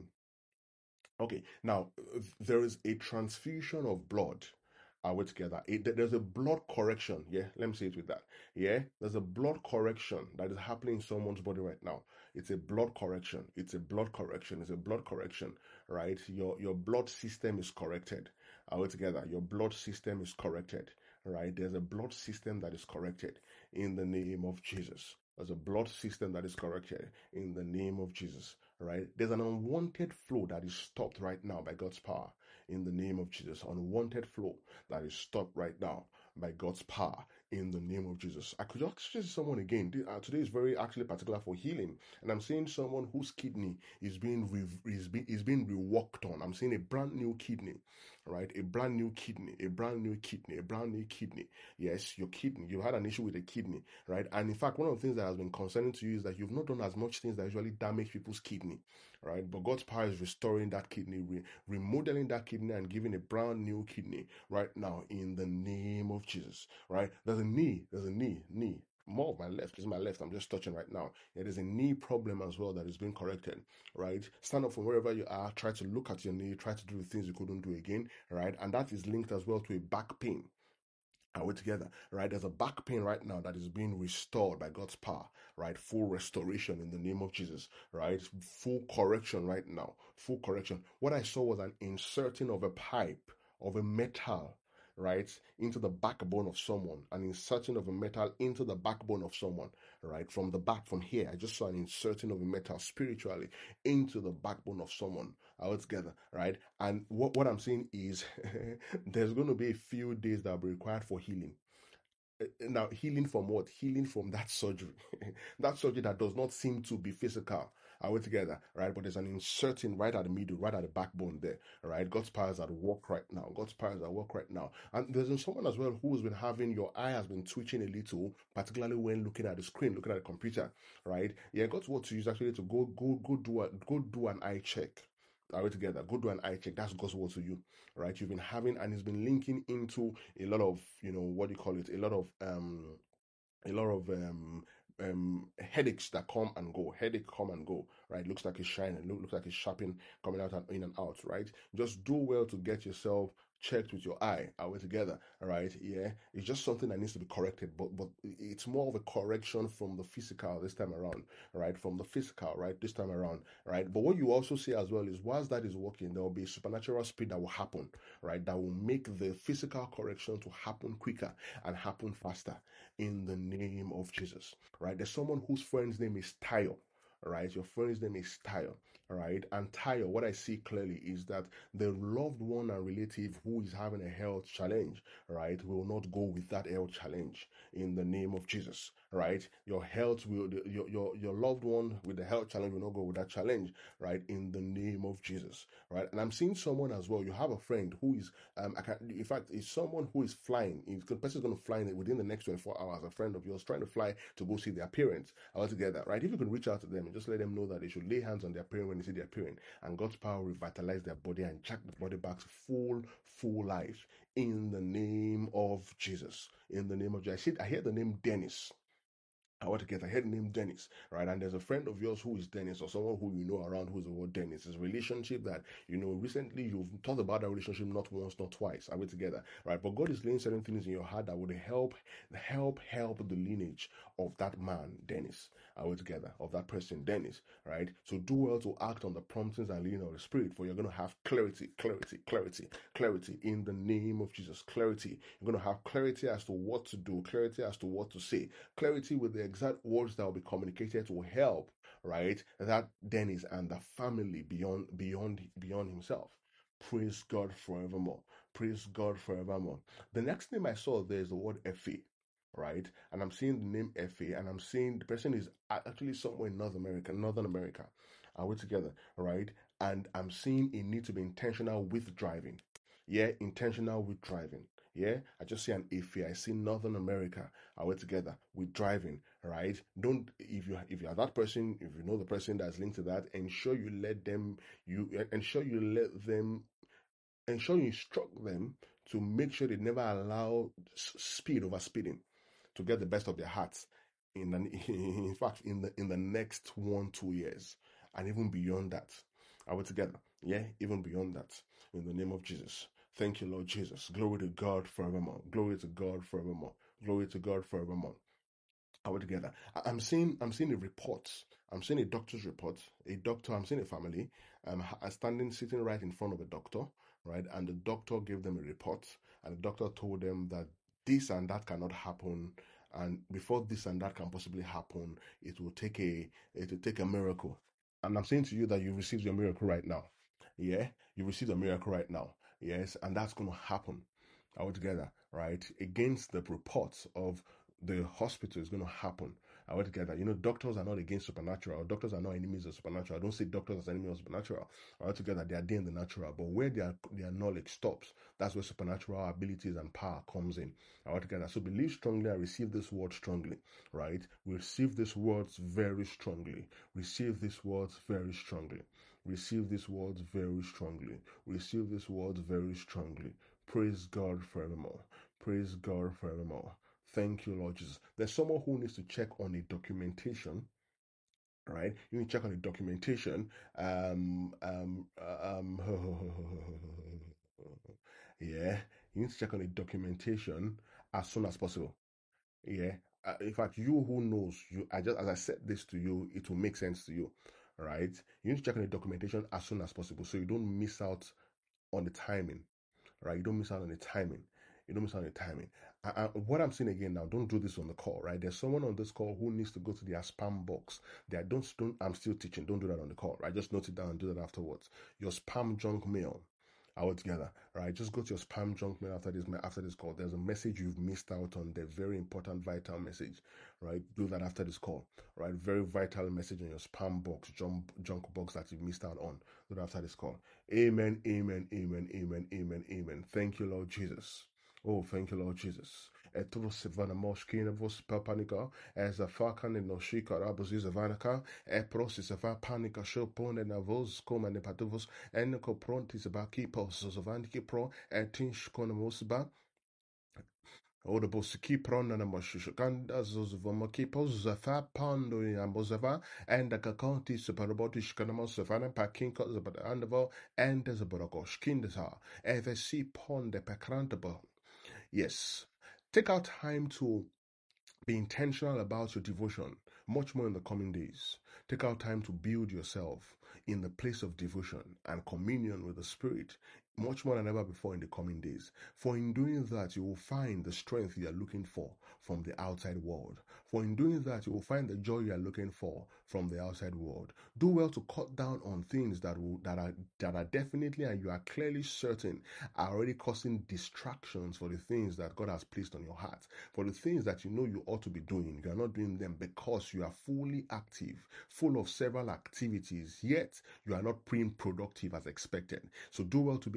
S1: Okay, now uh, there is a transfusion of blood. Are we together? It, there's a blood correction. Yeah, let me say it with that. Yeah, there's a blood correction that is happening in someone's body right now. It's a blood correction. It's a blood correction. It's a blood correction, right? Your your blood system is corrected. Are we together? Your blood system is corrected, right? There's a blood system that is corrected in the name of Jesus. There's a blood system that is corrected in the name of Jesus, right? There's an unwanted flow that is stopped right now by God's power in the name of Jesus. Unwanted flow that is stopped right now by God's power in the name of Jesus. I could actually see someone again. Uh, today is very actually particular for healing, and I'm seeing someone whose kidney is being re- is being is being reworked on. I'm seeing a brand new kidney, right? A brand new kidney, a brand new kidney, a brand new kidney. Yes, your kidney. You had an issue with a kidney, right? And in fact, one of the things that has been concerning to you is that you've not done as much things that usually damage people's kidney, right? But God's power is restoring that kidney, re- remodeling that kidney, and giving a brand new kidney right now in the name of Jesus, right? There's a knee, there's a knee, knee. More of my left is my left. I'm just touching right now. It is a knee problem as well that is being corrected, right? Stand up from wherever you are. Try to look at your knee. Try to do the things you couldn't do again, right? And that is linked as well to a back pain. Are we together? Right? There's a back pain right now that is being restored by God's power, right? Full restoration in the name of Jesus, right? Full correction right now. Full correction. What I saw was an inserting of a pipe of a metal, right, into the backbone of someone, an inserting of a metal into the backbone of someone, right? From the back, from here, I just saw an inserting of a metal spiritually into the backbone of someone. All together, right? And what, what I'm saying is there's going to be a few days that will be required for healing. Uh, Now, healing from what? Healing from that surgery. That surgery that does not seem to be physical. Are we together? Right? But there's an inserting right at the middle, right at the backbone there. Right? God's power is at work right now. God's power is at work right now. And there's someone as well who's been having your eye has been twitching a little, particularly when looking at the screen, looking at the computer. Right? Yeah, God's word to use actually to go go go do a go do an eye check. Are we together? Go do an eye check. That's God's word to you, right? You've been having, and it's been linking into a lot of, you know, what do you call it? A lot of um a lot of um, um, headaches that come and go. Headache come and go, right? Looks like it's shining. Look, looks like it's sharpening, coming out and in and out, right? Just do well to get yourself checked with your eye. Are we together? All right. Yeah. It's just something that needs to be corrected, but but it's more of a correction from the physical this time around, right? From the physical, right? This time around, right? But what you also see as well is whilst that is working, there will be supernatural speed that will happen, right? That will make the physical correction to happen quicker and happen faster in the name of Jesus, right? There's someone whose friend's name is Tayo, right? Your friend's name is Tayo, right? And Tayo, what I see clearly is that the loved one and relative who is having a health challenge, right, will not go with that health challenge in the name of Jesus, right? Your health will, your, your, your loved one with the health challenge will not go with that challenge, right? In the name of Jesus, right? And I'm seeing someone as well. You have a friend who is, um, I can, in fact, it's someone who is flying. The person is going to fly within the next twenty-four hours. A friend of yours trying to fly to go see their parents all together, right? If you can reach out to them and just let them know that they should lay hands on their parent when they see their parent, and God's power will revitalize their body and jack the body back to full, full life in the name of Jesus. In the name of Jesus. I, see, I hear the name Dennis. I want to get a head named Dennis, right? And there's a friend of yours who is Dennis, or someone who you know around who's the word Dennis. It's a relationship that, you know, recently you've thought about that relationship not once, not twice. Are we together, right? But God is laying certain things in your heart that would help, help, help the lineage of that man, Dennis. Are we together? Of that person, Dennis, right? So do well to act on the promptings and leading of the Spirit, for you're going to have clarity, clarity, clarity, clarity in the name of Jesus. Clarity. You're going to have clarity as to what to do, clarity as to what to say, clarity with the exact words that will be communicated to help, right, that Dennis and the family beyond beyond beyond himself. Praise God forevermore. Praise God forevermore. The next name I saw there is the word Effie, right? And I'm seeing the name Effie, and I'm seeing the person is actually somewhere in North America, Northern America. Are we together, right? And I'm seeing a need to be intentional with driving. Yeah, intentional with driving. Yeah, I just see an Effie. I see Northern America. Are we together with driving, right? Don't, if you if you are that person, if you know the person that's linked to that, ensure you let them you ensure you let them ensure you instruct them to make sure they never allow speed over speeding to get the best of their hearts in an, in fact in the in the next one two years and even beyond that. Are we together? Yeah, even beyond that. In the name of Jesus. Thank you, Lord Jesus. Glory to God forevermore. Glory to God forevermore. Glory to God forevermore. Are we together? I- I'm seeing I'm seeing a report. I'm seeing a doctor's report. A doctor. I'm seeing a family. Um, ha- standing sitting right in front of a doctor, right? And the doctor gave them a report, and the doctor told them that this and that cannot happen, and before this and that can possibly happen, it will take a it will take a miracle. And I'm saying to you that you received your miracle right now. Yeah, you received a miracle right now. Yes, and that's going to happen. Are we together? Right? Against the reports of the hospital is going to happen. Are we together? You know, doctors are not against supernatural. Doctors are not enemies of supernatural. I don't say doctors as enemies of supernatural. Are we together? They are there in the natural. But where their their knowledge stops, that's where supernatural abilities and power comes in. Are we together? So believe strongly and receive this word strongly. Right? Receive these words very strongly. Receive these words very strongly. Receive these words very strongly. Receive these words very strongly. Praise God forevermore. Praise God forevermore. Thank you, Lord Jesus. There's someone who needs to check on a documentation, right? You need to check on the documentation. Um, um, um, yeah, you need to check on the documentation as soon as possible. Yeah. Uh, in fact, you who knows, you, I just as I said this to you, it will make sense to you, right? You need to check on the documentation as soon as possible so you don't miss out on the timing, right? You don't miss out on the timing. You don't miss out on the timing. I, I, what I'm saying again now, don't do this on the call, right? There's someone on this call who needs to go to their spam box. They don't, don't. I'm still teaching. Don't do that on the call, right? Just note it down and do that afterwards. Your spam junk mail. All together, right? Just go to your spam junk mail after this after this call. There's a message you've missed out on. The very important, vital message, right? Do that after this call, right? Very vital message in your spam box, junk junk box that you've missed out on. Do that after this call. Amen, amen, amen, amen, amen, amen. Thank you, Lord Jesus. Oh, thank you, Lord Jesus. Etro Savana Moshkina Vos Papanica, as a Fakan and Noshika Rabos Ivanaka, Eprosis of Panica Shopon and Avos, Coman and Patuvos, and Coprontis Baki Posos of Antikipro, and Tinsh Konamosba. Ora bosiki prona na mashukanda zozvomaki pozafa pando yambozava and the kakonti separabotish kanamosavana pakinko zabandavo and the zaborogosh kindasa evesi ponde pekrantable. Yes. Take out time to be intentional about your devotion, much more in the coming days. Take out time to build yourself in the place of devotion and communion with the Spirit, much more than ever before in the coming days. For in doing that, you will find the strength you are looking for from the outside world. For in doing that, you will find the joy you are looking for from the outside world. Do well to cut down on things that will that are that are definitely and you are clearly certain are already causing distractions for the things that God has placed on your heart. For the things that you know you ought to be doing, you are not doing them because you are fully active, full of several activities, yet you are not being productive as expected. So do well to be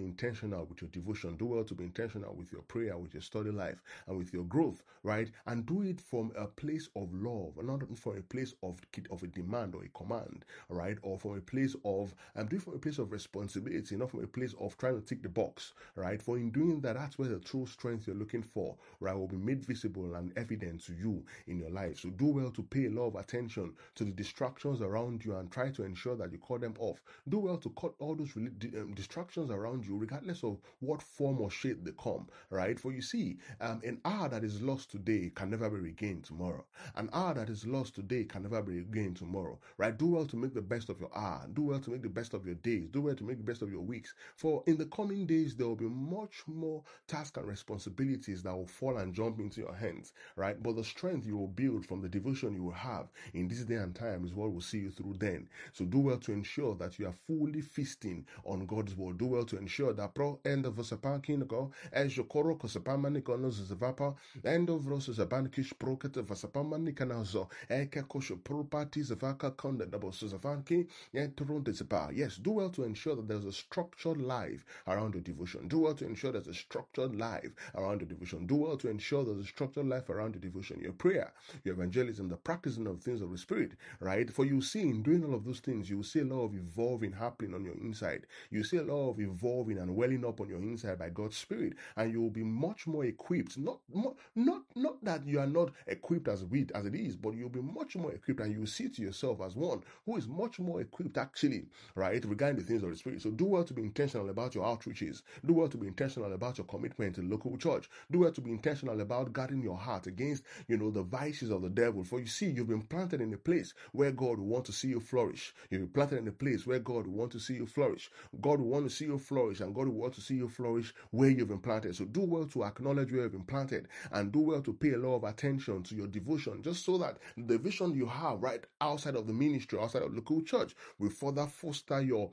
S1: be intentional with your devotion. Do well to be intentional with your prayer, with your study life, and with your growth, right? And do it from a place of love, not from a place of, of a demand or a command, right? Or from a place of, um, do it from a place of responsibility, not from a place of trying to tick the box, right? For in doing that, that's where the true strength you're looking for, right, will be made visible and evident to you in your life. So do well to pay a lot of attention to the distractions around you and try to ensure that you cut them off. Do well to cut all those um, distractions around you, regardless of what form or shape they come, right? For you see, um, an hour that is lost today can never be regained tomorrow. An hour that is lost today can never be regained tomorrow, right? Do well to make the best of your hour. Do well to make the best of your days. Do well to make the best of your weeks. For in the coming days, there will be much more tasks and responsibilities that will fall and jump into your hands, right? But the strength you will build from the devotion you will have in this day and time is what will see you through then. So do well to ensure that you are fully feasting on God's word. Do well to ensure that pro end of Vasapankinko, as your koro Kosapamanikonos Zavapa, end of Rosabankish Proket Vasapamannikanazo, Eka Kosho Properties of Aka Conda Double Suzavanki, and Toronto. Yes, do well to ensure that there's a structured life around your devotion. Do well to ensure there's a structured life around your devotion. Do well to ensure there's a structured life around your devotion, your prayer, your evangelism, the practicing of things of the Spirit, right? For you see, in doing all of those things, you will see a lot of evolving happening on your inside. You see a lot of evolving and welling up on your inside by God's Spirit, and you will be much more equipped. Not, not, not, not that you are not equipped as it, as it is, but you'll be much more equipped, and you will see to yourself as one who is much more equipped, actually, right, regarding the things of the Spirit. So do well to be intentional about your outreaches. Do well to be intentional about your commitment to the local church. Do well to be intentional about guarding your heart against, you know, the vices of the devil. For you see, you've been planted in a place where God will want to see you flourish. You've been planted in a place where God will want to see you flourish. God will want to see you flourish, and God will want to see you flourish where you've been planted. So do well to acknowledge where you've been planted, and do well to pay a lot of attention to your devotion, just so that the vision you have right outside of the ministry, outside of the local church, will further foster your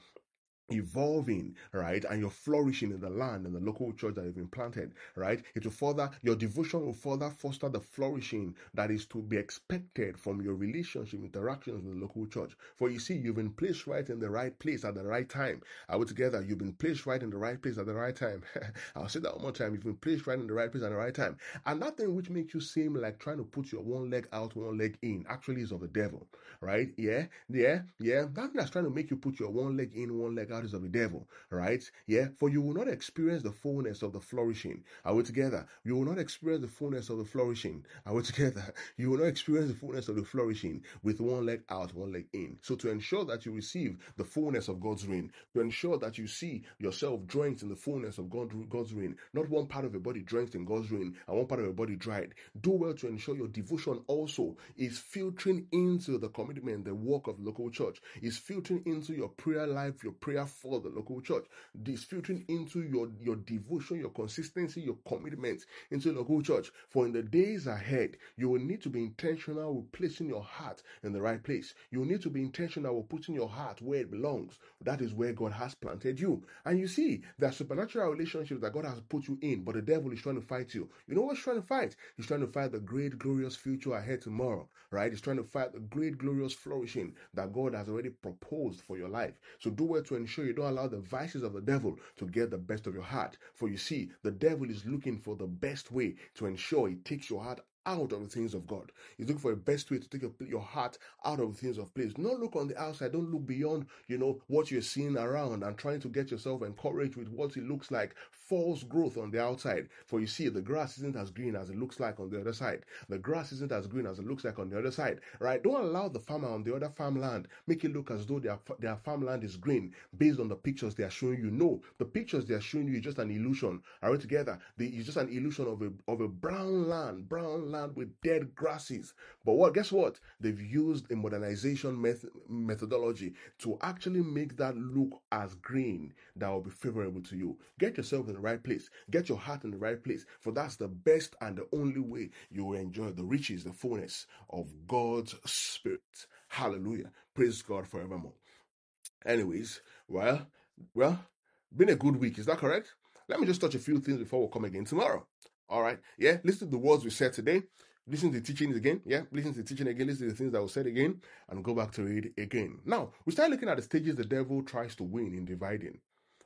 S1: evolving, right, and you're flourishing in the land and the local church that you've been planted, right? It will further, your devotion will further foster the flourishing that is to be expected from your relationship interactions with the local church. For you see, you've been placed right in the right place at the right time. Are we together? You've been placed right in the right place at the right time. I'll say that one more time. You've been placed right in the right place at the right time. And that thing which makes you seem like trying to put your one leg out, one leg in, actually is of the devil, right? Yeah, yeah, yeah. That thing that's trying to make you put your one leg in, one leg out is of the devil, right? Yeah, for you will not experience the fullness of the flourishing. Are we together? You will not experience the fullness of the flourishing. Are we together? You will not experience the fullness of the flourishing with one leg out, one leg in. So to ensure that you receive the fullness of God's reign, to ensure that you see yourself drenched in the fullness of God, God's reign, not one part of your body drenched in God's reign and one part of your body dried. Do well to ensure your devotion also is filtering into the commitment, the work of the local church, is filtering into your prayer life, your prayer for the local church, this filtering into your, your devotion, your consistency, your commitment into the local church. For in the days ahead, you will need to be intentional with placing your heart in the right place. You will need to be intentional with putting your heart where it belongs. That is where God has planted you. And you see, there are supernatural relationships that God has put you in, but the devil is trying to fight you. You know what's trying to fight? He's trying to fight the great, glorious future ahead tomorrow, right? He's trying to fight the great, glorious flourishing that God has already proposed for your life. So do well to ensure you don't allow the vices of the devil to get the best of your heart. For you see, the devil is looking for the best way to ensure he takes your heart out of the things of God. He's looking for the best way to take your, your heart out of the things of place. Don't look on the outside. Don't look beyond, you know, what you're seeing around and trying to get yourself encouraged with what it looks like. False growth on the outside. For you see, the grass isn't as green as it looks like on the other side. The grass isn't as green as it looks like on the other side, right? Don't allow the farmer on the other farmland make it look as though their, their farmland is green based on the pictures they are showing you. No, the pictures they are showing you is just an illusion. Are we together? The, it's just an illusion of a, of a brown land, brown land with dead grasses. But what? Guess what? They've used a modernization method, methodology to actually make that look as green that will be favorable to you. Get yourself in the right place. Get your heart in the right place. For that's the best and the only way you will enjoy the riches, the fullness of God's Spirit. Hallelujah. Praise God forevermore. Anyways, well, well, been a good week. Is that correct? Let me just touch a few things before we come again tomorrow. All right. Yeah. Listen to the words we said today. Listen to the teachings again. Yeah. Listen to the teaching again. Listen to the things that were said again and go back to it again. Now, we start looking at the stages the devil tries to win in dividing.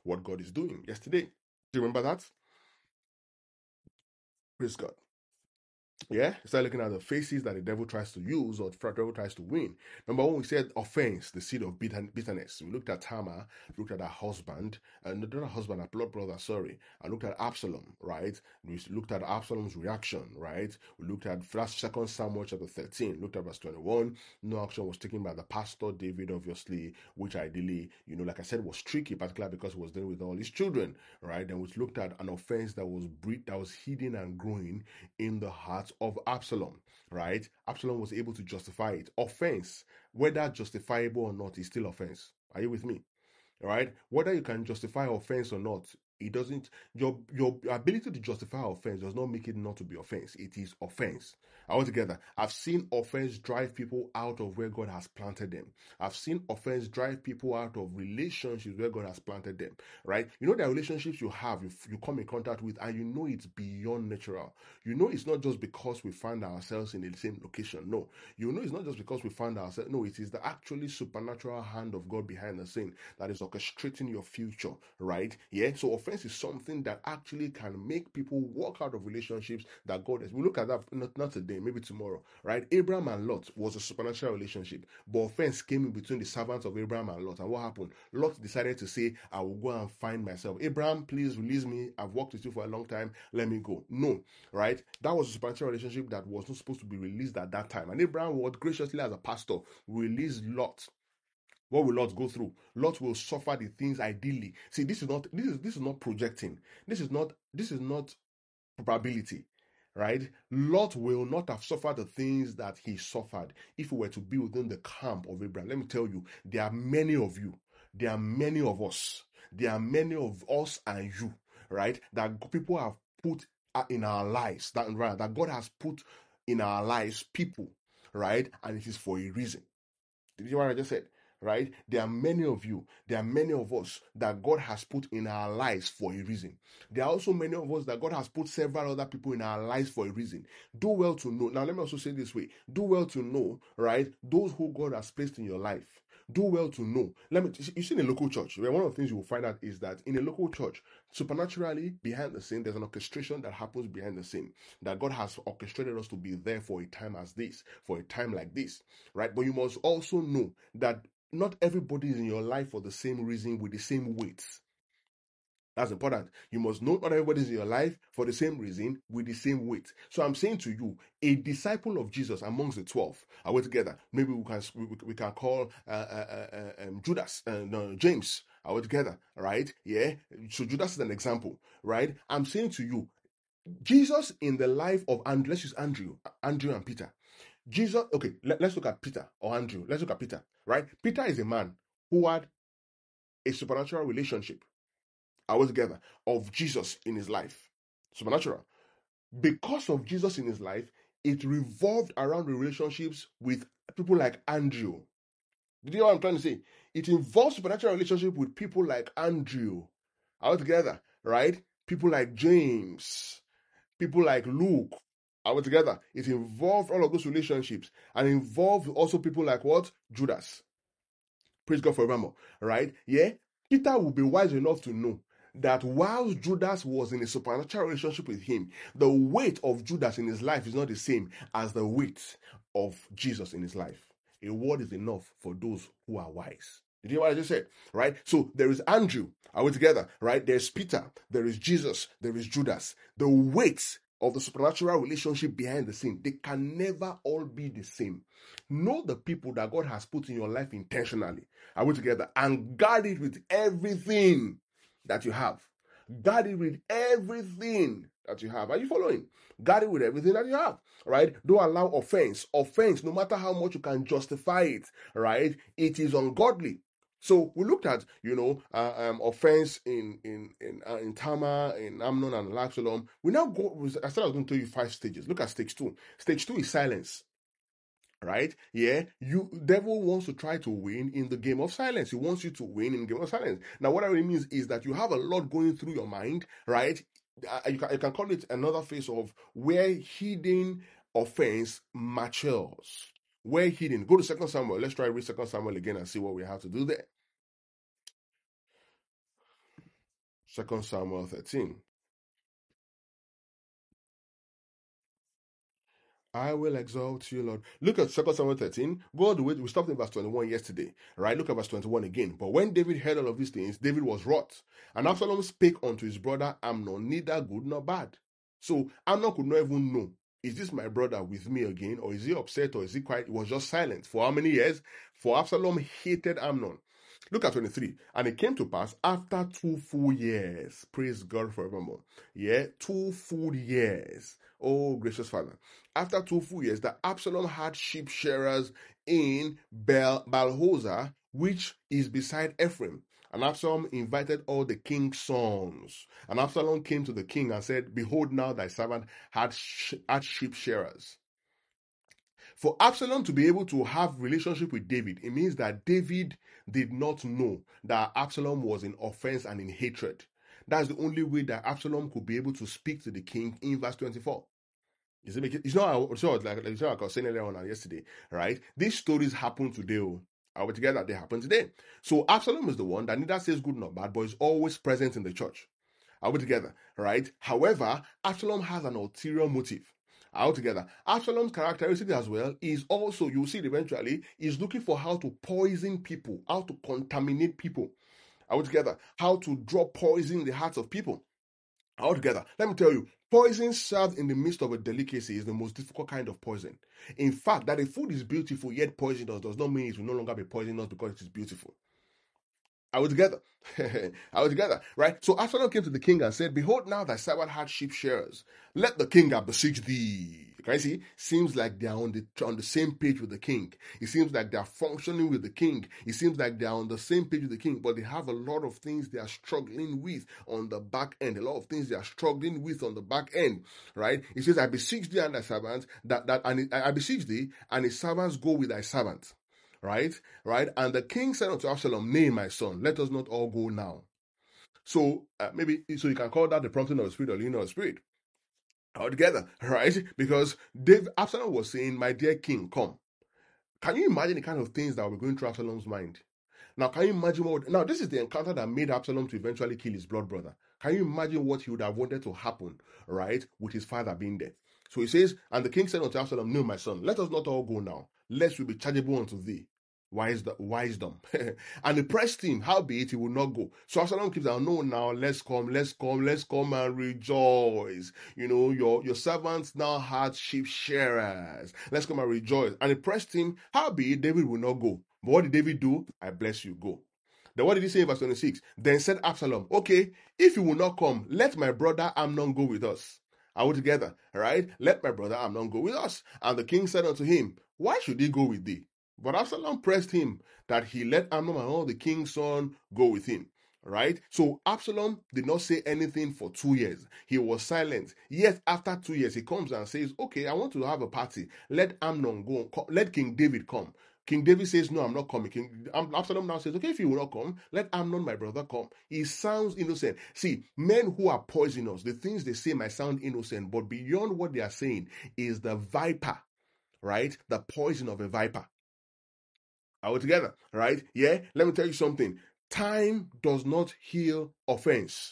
S1: what God is doing yesterday. Do you remember that? Praise God. Yeah, start looking at the faces that the devil tries to use or the devil tries to win. Number one, we said offense, the seed of bitterness. We looked at Tamar, looked at her husband, and not her husband, her blood brother, sorry. I looked at Absalom, right? We looked at Absalom's reaction, right? We looked at first, Second Samuel chapter thirteen, looked at verse twenty-one. No action was taken by the pastor, David, obviously, which ideally, you know, like I said, was tricky, particularly because he was dealing with all his children, right? Then we looked at an offense that was breed, that was hidden and growing in the heart of Absalom, right? Absalom was able to justify it. Offense, whether justifiable or not, is still offense. Are you with me? Right? Whether you can justify offense or not, it doesn't. Your your ability to justify offense does not make it not to be offense. It is offense. Altogether, I've seen offense drive people out of where God has planted them. I've seen offense drive people out of relationships where God has planted them. Right? You know, there are relationships you have, you, you come in contact with, and you know it's beyond natural. You know it's not just because we find ourselves in the same location. No. You know it's not just because we find ourselves. No, it is the actually supernatural hand of God behind the scene that is orchestrating your future, right? Yeah. So offense is something that actually can make people walk out of relationships that God has. We look at that not, not today, maybe tomorrow, right? Abraham and Lot was a supernatural relationship, but offense came in between the servants of Abraham and Lot. And what happened? Lot decided to say, I will go and find myself. Abraham, please release me. I've worked with you for a long time. Let me go. No, right? That was a supernatural relationship that was not supposed to be released at that time. And Abraham would graciously, as a pastor, release Lot. What will Lot go through? Lot will suffer the things ideally. See, this is not this is this is not projecting. This is not this is not probability, right? Lot will not have suffered the things that he suffered if he were to be within the camp of Abraham. Let me tell you, there are many of you, there are many of us, there are many of us and you, right? That people have put in our lives, that right, that God has put in our lives, people, right? And it is for a reason. Did you hear what I just said? Right? There are many of you, there are many of us that God has put in our lives for a reason. There are also many of us that God has put several other people in our lives for a reason. Do well to know. Now, let me also say this way. Do well to know, right? Those who God has placed in your life. Do well to know. Let me. You see, in a local church, one of the things you will find out is that in a local church, supernaturally behind the scene, there's an orchestration that happens behind the scene. That God has orchestrated us to be there for a time as this, for a time like this, right? But you must also know that not everybody is in your life for the same reason with the same weights. That's important. You must know not everybody is in your life for the same reason with the same weight. So I'm saying to you, a disciple of Jesus amongst the twelve, are we together? Maybe we can we, we can call uh, uh, uh, um, Judas, uh, no, James. Are we together? Right? Yeah. So Judas is an example, right? I'm saying to you, Jesus in the life of Andrew. Let's use Andrew, Andrew and Peter. Jesus, okay, let, let's look at Peter or Andrew. Let's look at Peter, right? Peter is a man who had a supernatural relationship, I was together, of Jesus in his life. Supernatural. Because of Jesus in his life, it revolved around the relationships with people like Andrew. Did you know what I'm trying to say? It involves supernatural relationship with people like Andrew. All together, right? People like James, people like Luke. All together. It involved all of those relationships and involved also people like what? Judas. Praise God forevermore. Right? Yeah? Peter will be wise enough to know that whilst Judas was in a supernatural relationship with him, the weight of Judas in his life is not the same as the weight of Jesus in his life. A word is enough for those who are wise. Did you hear what I just said? Right? So there is Andrew. Are we together? Right? There's Peter. There is Jesus. There is Judas. The weight of the supernatural relationship behind the scene, they can never all be the same. Know the people that God has put in your life intentionally. Are we together? And guard it with everything that you have. Guard it with everything that you have. Are you following? Guard it with everything that you have, right? Don't allow offense. Offense, no matter how much you can justify it, right? It is ungodly. So we looked at, you know, uh, um, offense in in in uh, in Tamar, in Amnon, and Absalom. We now go. I said I was going to tell you five stages. Look at stage two. Stage two is silence. Right? Yeah, you devil wants to try to win in the game of silence. He wants you to win in the game of silence. Now, what that really means is that you have a lot going through your mind, right? Uh, you can you can call it another phase of where hidden offense matures. Where hidden. Go to Second Samuel. Let's try read Second Samuel again and see what we have to do there. Second Samuel thirteen. I will exalt you, Lord. Look at Second Samuel thirteen. Go all the way. We stopped in verse twenty-one yesterday, right? Look at verse twenty-one again. But when David heard all of these things, David was wroth. And Absalom spake unto his brother Amnon, neither good nor bad. So Amnon could not even know, is this my brother with me again? Or is he upset? Or is he quiet? He was just silent. For how many years? For Absalom hated Amnon. Look at twenty-three. And it came to pass after two full years. Praise God forevermore. Yeah, two full years. Oh, gracious Father. After two full years, that Absalom had sheep shearers in Baal, Balhozah, which is beside Ephraim. And Absalom invited all the king's sons. And Absalom came to the king and said, behold, now thy servant had, sh- had sheep shearers. For Absalom to be able to have relationship with David, it means that David did not know that Absalom was in offense and in hatred. That's the only way that Absalom could be able to speak to the king in verse twenty-four. Is it, it's not, it's not like, it's not like I was saying earlier on yesterday, right? These stories happen today. Oh, are we together? They happen today. So Absalom is the one that neither says good nor bad, but is always present in the church. Are we together? Right? However, Absalom has an ulterior motive. Are we together? Absalom's characteristic as well is also, you'll see it eventually, is looking for how to poison people, how to contaminate people. Are we together? How to drop poison in the hearts of people. All together, let me tell you, poison served in the midst of a delicacy is the most difficult kind of poison. In fact, that a food is beautiful yet poisonous does not mean it will no longer be poisonous because it is beautiful. Are we together? Are we together? Right? So Absalom came to the king and said, behold, now thy servant had sheep shearers. Let the king beseech thee. Can you see? Seems like they are on the on the same page with the king. It seems like they are functioning with the king. It seems like they are on the same page with the king, but they have a lot of things they are struggling with on the back end. A lot of things they are struggling with on the back end. Right? It says, I beseech thee and thy servants that that and I beseech thee and his servants go with thy servant. Right, right, and the king said unto Absalom, nay, my son, let us not all go now. So uh, maybe, so you can call that the prompting of the spirit or leading of the spirit all together, right? Because Dave, Absalom was saying, my dear king, come. Can you imagine the kind of things that were going through Absalom's mind? Now, can you imagine what? Now, this is the encounter that made Absalom to eventually kill his blood brother. Can you imagine what he would have wanted to happen, right, with his father being there? So he says, and the king said unto Absalom, no, my son, let us not all go now, lest we be chargeable unto thee. Wisdom. And he pressed him, howbeit he would not go. So Absalom keeps on, no, now let's come, let's come, let's come and rejoice. You know, your, your servants now had sheep shearers. Let's come and rejoice. And he pressed him, howbeit David will not go. But what did David do? I bless you, go. Then what did he say in verse twenty-six? Then said Absalom, okay, if you will not come, let my brother Amnon go with us. Are we together? Right? Let my brother Amnon go with us. And the king said unto him, why should he go with thee? But Absalom pressed him that he let Amnon and all the king's son go with him. Right? So Absalom did not say anything for two years. He was silent. Yet after two years, he comes and says, okay, I want to have a party. Let Amnon go. Let King David come. King David says, no, I'm not coming. King Absalom now says, okay, if he will not come, let Amnon, my brother, come. He sounds innocent. See, men who are poisonous, the things they say might sound innocent, but beyond what they are saying is the viper, right? The poison of a viper. Are we together? Right? Yeah? Let me tell you something. Time does not heal offense.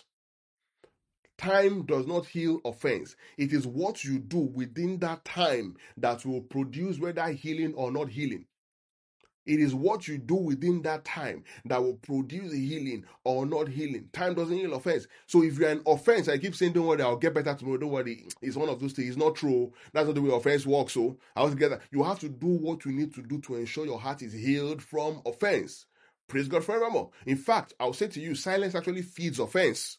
S1: Time does not heal offense. It is what you do within that time that will produce whether healing or not healing. It is what you do within that time that will produce a healing or not healing. Time doesn't heal offense. So if you're an offense, I keep saying, don't worry, I'll get better tomorrow. Don't worry. It's one of those things. It's not true. That's not the way offense works. So altogether, you have to do what you need to do to ensure your heart is healed from offense. Praise God forevermore. In fact, I'll say to you, silence actually feeds offense.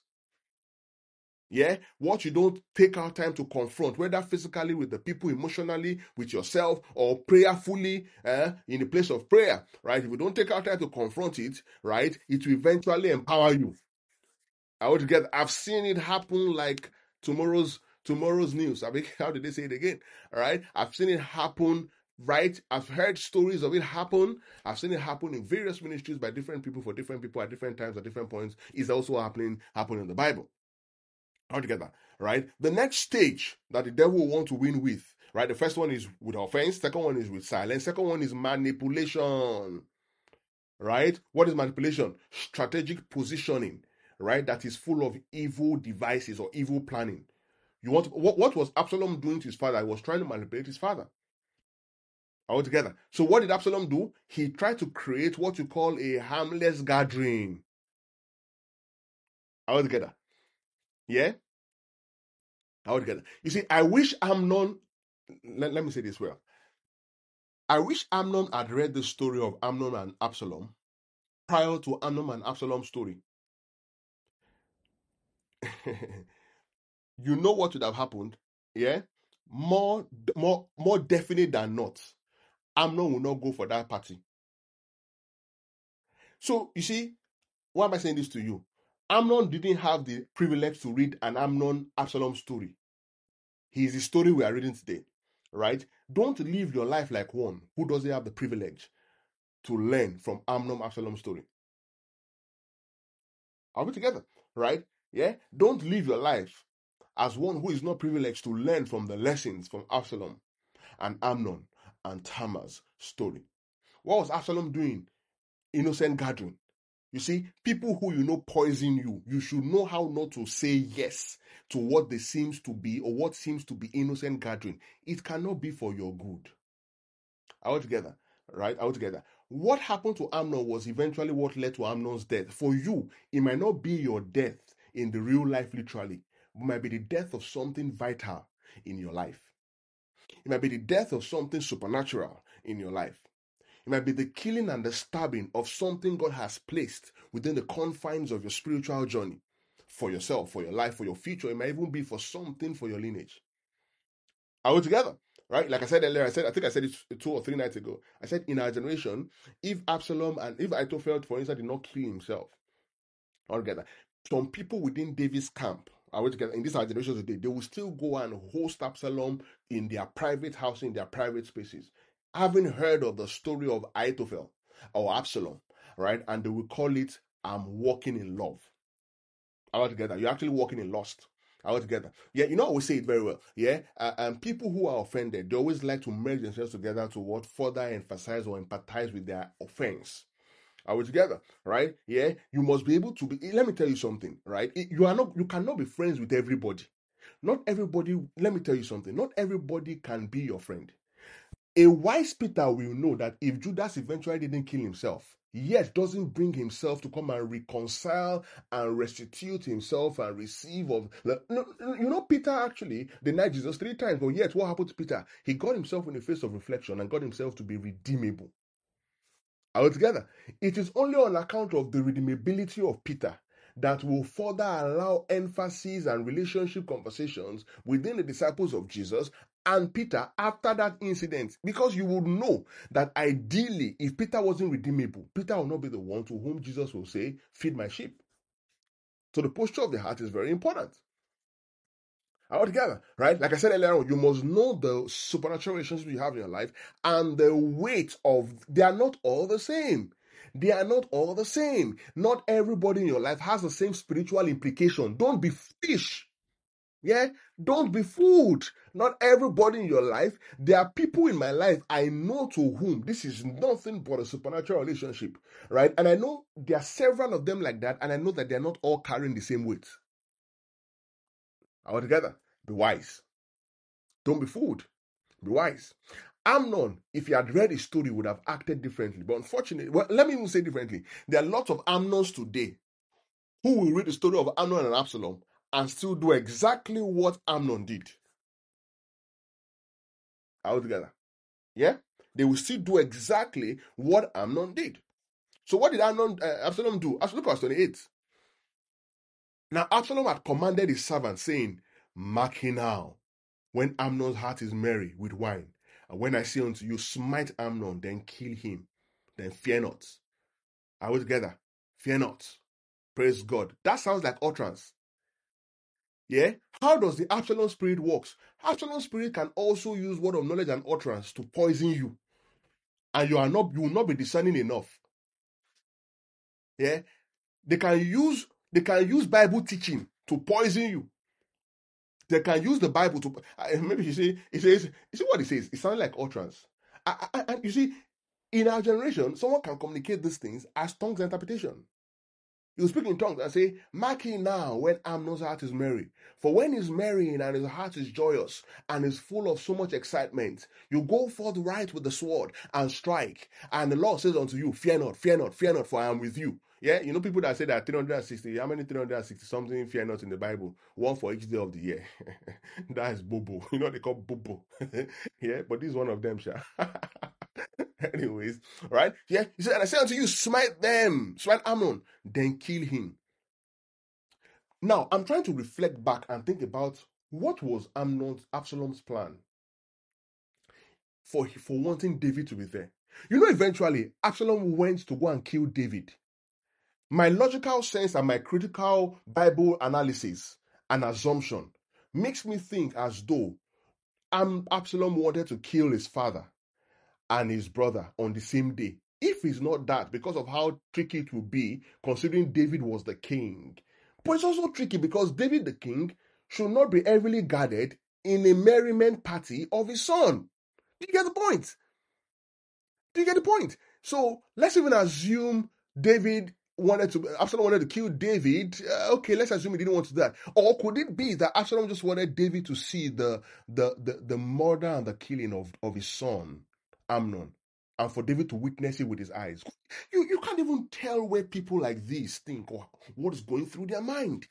S1: Yeah, what you don't take out time to confront, whether physically with the people, emotionally with yourself, or prayerfully uh, in the place of prayer, right? If you don't take out time to confront it, right, it will eventually empower you. I would get. I've seen it happen like tomorrow's tomorrow's news. I mean, how did they say it again? All right, I've seen it happen. Right, I've heard stories of it happen. I've seen it happen in various ministries by different people for different people at different times at different points. It's also happening happening in the Bible. Altogether, right? The next stage that the devil will want to win with, right? The first one is with offense. Second one is with silence. Second one is manipulation, right? What is manipulation? Strategic positioning, right, that is full of evil devices or evil planning. You want what, what was Absalom doing to his father? He was trying to manipulate his father. Altogether. So what did Absalom do? He tried to create what you call a harmless gathering. Altogether. Yeah? Altogether. You see, I wish Amnon, let, let me say this well. I wish Amnon had read the story of Amnon and Absalom prior to Amnon and Absalom's story. You know what would have happened? Yeah? More, more, more definite than not. Amnon will not go for that party. So, you see, why am I saying this to you? Amnon didn't have the privilege to read an Amnon Absalom story. He is the story we are reading today, right? Don't live your life like one who doesn't have the privilege to learn from Amnon Absalom story. Are we together? Right? Yeah? Don't live your life as one who is not privileged to learn from the lessons from Absalom and Amnon and Tamar's story. What was Absalom doing? Innocent gathering. You see, people who you know poison you, you should know how not to say yes to what they seems to be or what seems to be innocent gathering. It cannot be for your good. All together, right? All together. What happened to Amnon was eventually what led to Amnon's death. For you, it might not be your death in the real life, literally. It might be the death of something vital in your life. It might be the death of something supernatural in your life. It might be the killing and the stabbing of something God has placed within the confines of your spiritual journey for yourself, for your life, for your future. It might even be for something for your lineage. Are we together? Right? Like I said earlier, I said, I think I said it two or three nights ago. I said in our generation, if Absalom and if Ahithophel, for instance, did not kill himself altogether, some people within David's camp, are we together, in this our generation today, they will still go and host Absalom in their private house, in their private spaces, having heard of the story of Ahithophel or Absalom, right? And they will call it, I'm walking in love. All together. You're actually walking in lust. All together. Yeah, you know, I always say it very well. Yeah. Uh, and people who are offended, they always like to merge themselves together to what further emphasize or empathize with their offense. Are we together? Right? Yeah. You must be able to be. Let me tell you something, right? You are not, you cannot be friends with everybody. Not everybody, let me tell you something. Not everybody can be your friend. A wise Peter will know that if Judas eventually didn't kill himself, yet doesn't bring himself to come and reconcile and restitute himself and receive of the, no, you know, Peter actually denied Jesus three times, but yet what happened to Peter? He got himself in the face of reflection and got himself to be redeemable. Altogether, it is only on account of the redeemability of Peter that will further allow emphasis and relationship conversations within the disciples of Jesus and Peter after that incident. Because you would know that ideally, if Peter wasn't redeemable, Peter will not be the one to whom Jesus will say, feed my sheep. So the posture of the heart is very important. Altogether, right? Like I said earlier on, you must know the supernatural relationships you have in your life and the weight of, they are not all the same. They are not all the same. Not everybody in your life has the same spiritual implication. Don't be fish. Yeah? Don't be fooled. Not everybody in your life. There are people in my life I know to whom this is nothing but a supernatural relationship. Right? And I know there are several of them like that, and I know that they're not all carrying the same weight. Altogether, be wise. Don't be fooled. Be wise. Amnon, if he had read his story, would have acted differently. But unfortunately, well, let me even say differently. There are lots of Amnons today who will read the story of Amnon and Absalom and still do exactly what Amnon did. All together. Yeah? They will still do exactly what Amnon did. So what did Amnon, uh, Absalom do? Look at verse twenty-eight. Now Absalom had commanded his servant, saying, mark ye now, when Amnon's heart is merry with wine, and when I say unto you, smite Amnon, then kill him, then fear not. Are we together? Fear not. Praise God. That sounds like utterance. Yeah? How does the Absalom spirit works? Absalom spirit can also use word of knowledge and utterance to poison you. And you are not, you will not be discerning enough. Yeah? They can use, they can use Bible teaching to poison you. They can use the Bible to, uh, maybe you see, it says, you see what it says? It sounds like utterance. And you see, in our generation, someone can communicate these things as tongues interpretation. He will speak in tongues and say, mark ye now when Amnon's heart is merry. For when he's merry and his heart is joyous and is full of so much excitement, you go forth right with the sword and strike. And the Lord says unto you, fear not, fear not, fear not, for I am with you. Yeah, you know people that say that three hundred sixty, how many three hundred sixty something fear not in the Bible? One for each day of the year. That is Bobo. You know they call Bobo. Yeah, but this is one of them, Sha. Anyways, right? Yeah, he said, and I say unto you, smite them, smite Amnon, then kill him. Now, I'm trying to reflect back and think about what was Amnon's, Absalom's plan for, for wanting David to be there. You know, eventually, Absalom went to go and kill David. My logical sense and my critical Bible analysis and assumption makes me think as though Am- Absalom wanted to kill his father and his brother on the same day. If it's not that, because of how tricky it would be, considering David was the king. But it's also tricky because David the king should not be heavily guarded in a merriment party of his son. Do you get the point? Do you get the point? So let's even assume David wanted to, Absalom wanted to kill David. Uh, okay, let's assume he didn't want to do that. Or could it be that Absalom just wanted David to see the the the, the murder and the killing of, of his son, Amnon, and for David to witness it with his eyes? You, you can't even tell where people like this think or what is going through their mind.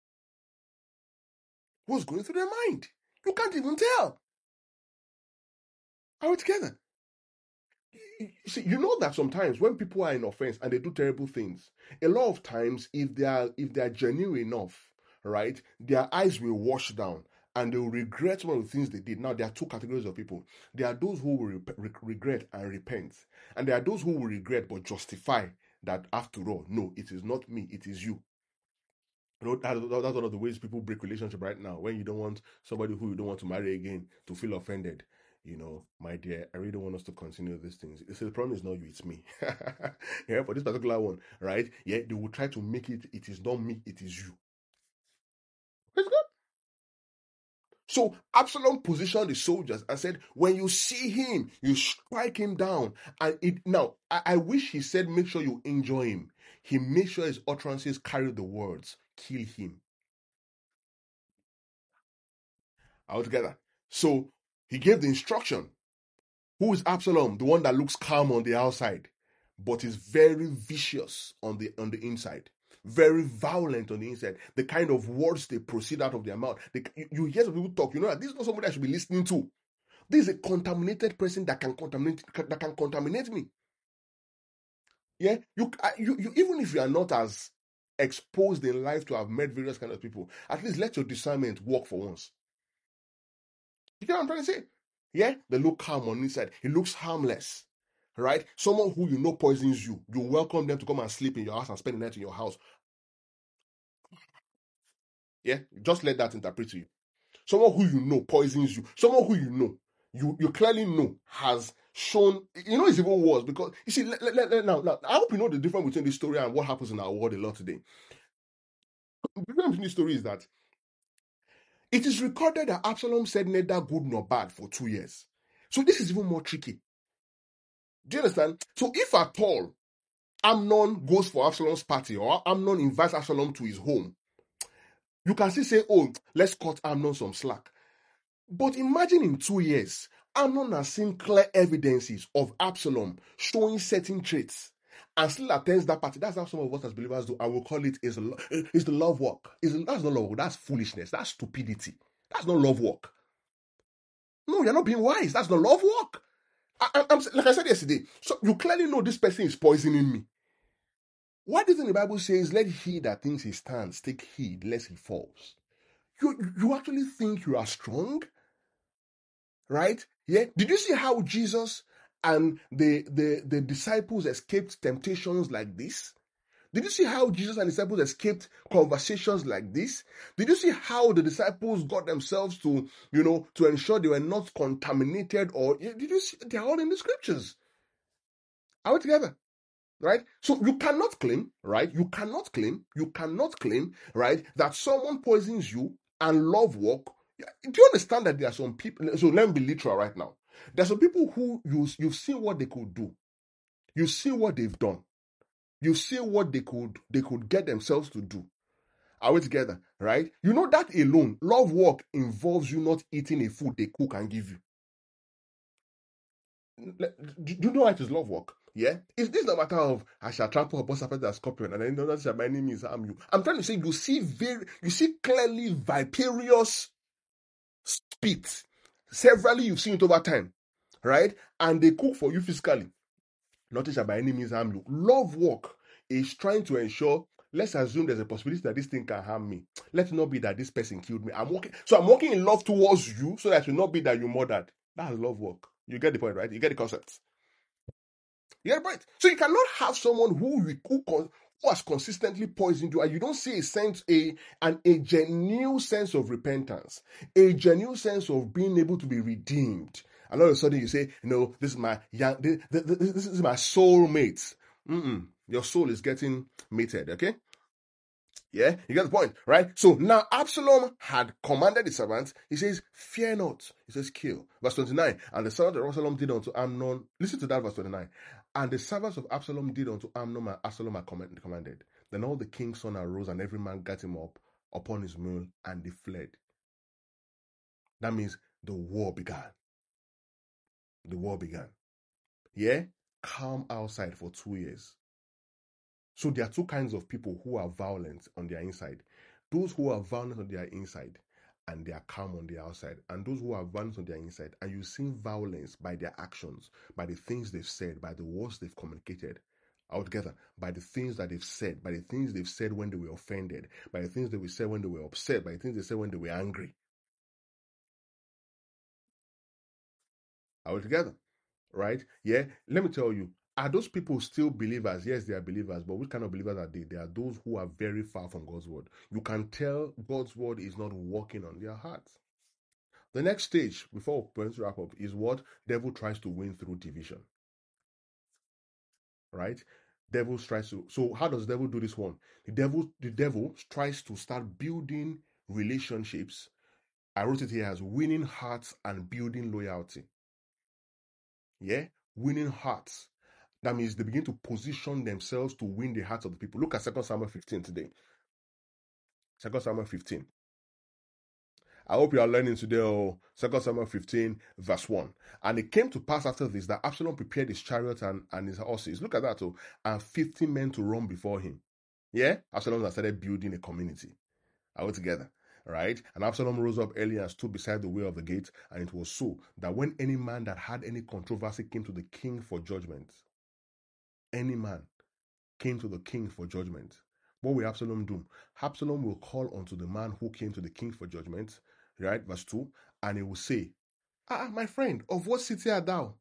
S1: What's going through their mind? You can't even tell. Are we together? You see, you know that sometimes when people are in offense and they do terrible things, a lot of times, if they are if they are genuine enough, right, their eyes will wash down and they will regret one of the things they did. Now, there are two categories of people. There are those who will re- re- regret and repent, and there are those who will regret but justify that after all, no, it is not me, it is you. You know, that, that's one of the ways people break relationship right now. When you don't want somebody who you don't want to marry again to feel offended, you know, my dear, I really don't want us to continue these things. So the problem is not you, it's me. Yeah, for this particular one, right? Yeah, they will try to make it, it is not me, it is you. It's good. So Absalom positioned the soldiers and said, when you see him, you strike him down. And it now, I, I wish he said, make sure you enjoy him. He made sure his utterances carry the words, kill him. Altogether. So he gave the instruction. Who is Absalom? The one that looks calm on the outside, but is very vicious on the on the inside, very violent on the inside. The kind of words they proceed out of their mouth. They, you, you hear some people talk. You know that this is not somebody I should be listening to. This is a contaminated person that can contaminate that can contaminate me. Yeah, you, you, you even if you are not as exposed in life to have met various kind of people, at least let your discernment work for once. You get what I'm trying to say? Yeah, they look calm on inside. He looks harmless, right? Someone who you know poisons you. You welcome them to come and sleep in your house and spend the night in your house. Yeah, just let that interpret to you. Someone who you know poisons you. Someone who you know, you you clearly know has shown. You know, it's even worse because you see. Let, let, let, now, now, I hope you know the difference between this story and what happens in our world a lot today. The difference between this story is that it is recorded that Absalom said neither good nor bad for two years. So this is even more tricky. Do you understand? So if at all Amnon goes for Absalom's party or Amnon invites Absalom to his home, you can still say, oh, let's cut Amnon some slack. But imagine in two years, Amnon has seen clear evidences of Absalom showing certain traits and still attends that party. That's how some of us as believers do. I will call it is is the love work. Is that's not love work. That's foolishness. That's stupidity. That's not love work. No, you're not being wise. That's not love work. I, I'm like I said yesterday. So you clearly know this person is poisoning me. Why doesn't the Bible says, let he that thinks he stands take heed lest he falls? You, you actually think you are strong? Right? Yeah. Did you see how Jesus and the, the, the disciples escaped temptations like this? Did you see how Jesus and disciples escaped conversations like this? Did you see how the disciples got themselves to, you know, to ensure they were not contaminated or, did you see? They're all in the scriptures. Are we together? Right? So you cannot claim, right? You cannot claim, you cannot claim, right, that someone poisons you and love work. Do you understand that there are some people? So let me be literal right now. There are some people who you, you've seen what they could do. You've seen what they've done. You see what they could they could get themselves to do. Are we together? Right? You know that alone, love work involves you not eating a food they cook and give you. Do you know what is love work? Yeah? Is this a matter of I shall trample upon serpent and scorpion and then know that shall by any means harm you? I'm trying to say you see very you see clearly viperious spit. Severally you've seen it over time. Right? And they cook for you physically. Nothing shall by any means harm you. Love work is trying to ensure, let's assume there's a possibility that this thing can harm me. Let it not be that this person killed me. I'm working, so I'm working in love towards you, so that it will not be that you murdered. That's love work. You get the point, right? You get the concept. You get the point. So you cannot have someone who who, who has consistently poisoned you, and you don't see a sense, a an a genuine sense of repentance, a genuine sense of being able to be redeemed. And all of a sudden you say, no, this is my young, this, this, this is my soul mate. Mm-mm. Your soul is getting mated, okay? Yeah, you get the point, right? So now Absalom had commanded the servants. He says, fear not. He says, kill. Verse twenty-nine. And the servants of Absalom did unto Amnon. Listen to that, verse twenty-nine. And the servants of Absalom did unto Amnon and Absalom had commanded. Then all the king's son arose, and every man got him up upon his mule, and they fled. That means the war began. The war began. Yeah? Calm outside for two years. So there are two kinds of people who are violent on their inside. Those who are violent on their inside and they are calm on the outside. And those who are violent on their inside and you see violence by their actions, by the things they've said, by the words they've communicated. Altogether, by the things that they've said, by the things they've said when they were offended, by the things they said when they were upset, by the things they said when they were angry. Altogether, right? Yeah, let me tell you, are those people still believers? Yes, they are believers, but which kind of believers are they? They are those who are very far from God's word. You can tell God's word is not working on their hearts. The next stage, before we wrap up, is what devil tries to win through division. Right? Devil tries to. So how does the devil do this one? The devil, the devil tries to start building relationships. I wrote it here as winning hearts and building loyalty. Yeah, winning hearts. That means they begin to position themselves to win the hearts of the people. Look at Second Samuel fifteen today. Second Samuel fifteen. I hope you are learning today. Oh, Second Samuel fifteen, verse one. And it came to pass after this that Absalom prepared his chariot and, and his horses. Look at that, oh, and fifty men to run before him. Yeah, Absalom has started building a community. Are we together? Right? And Absalom rose up early and stood beside the way of the gate. And it was so that when any man that had any controversy came to the king for judgment, any man came to the king for judgment, what will Absalom do? Absalom will call unto the man who came to the king for judgment, right? Verse two, and he will say, Ah, my friend, of what city art thou?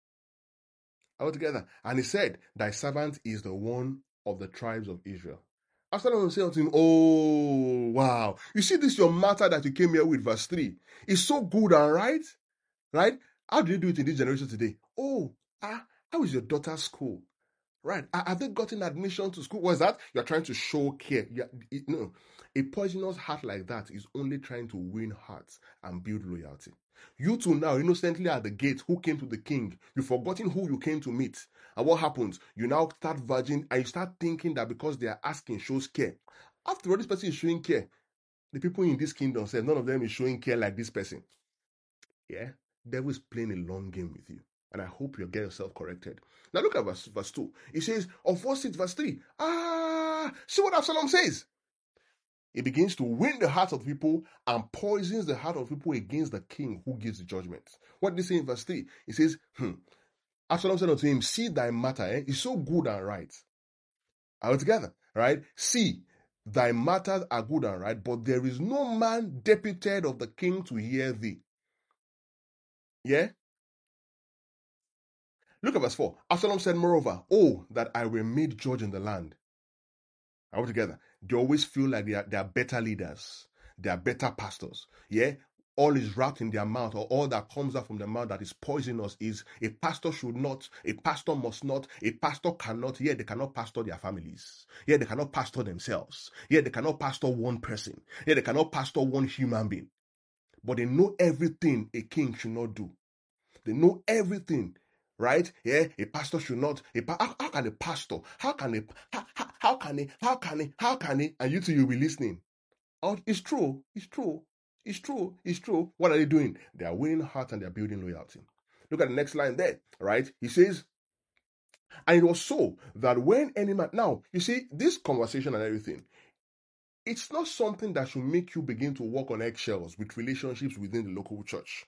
S1: Altogether. And he said, Thy servant is the one of the tribes of Israel. Absalom will say unto him, Oh, wow. You see this your matter that you came here with, verse three. It's so good and right, right? How do you do it in this generation today? Oh, ah, how is your daughter's school? Right. Have they gotten admission to school? What's that? You're trying to show care. Yeah, no. A poisonous heart like that is only trying to win hearts and build loyalty. You two now innocently at the gate who came to the king. You've forgotten who you came to meet. And what happens? You now start virgin and you start thinking that because they are asking shows care. After all, this person is showing care. The people in this kingdom say none of them is showing care like this person. Yeah? Devil is playing a long game with you. And I hope you'll get yourself corrected. Now look at verse, verse two. It says, of what seed? Verse three. Ah, see what Absalom says. He begins to win the heart of people and poisons the heart of people against the king who gives the judgment. What did he say in verse three? He says, hmm. Absalom said unto him, see thy matter eh, is so good and right. Are we together? Right? See, thy matters are good and right, but there is no man deputed of the king to hear thee. Yeah? Look at verse four. Absalom said, moreover, oh, that I were made judge in the land. Are we together? They always feel like they are, they are better leaders. They are better pastors. Yeah? All is wrapped in their mouth, or all that comes out from their mouth that is poisonous is a pastor should not, a pastor must not, a pastor cannot, yeah, they cannot pastor their families. Yeah, they cannot pastor themselves. Yeah, they cannot pastor one person. Yeah, they cannot pastor one human being. But they know everything a king should not do. They know everything right? Yeah, a pastor should not. A pa- how, how can a pastor? How can a how, how, how can he? How can he? How can he? And you two, you'll be listening. Oh, it's true. It's true. It's true. It's true. What are they doing? They are winning hearts and they are building loyalty. Look at the next line there, right? He says, and it was so that when any man, now you see this conversation and everything, it's not something that should make you begin to walk on eggshells with relationships within the local church.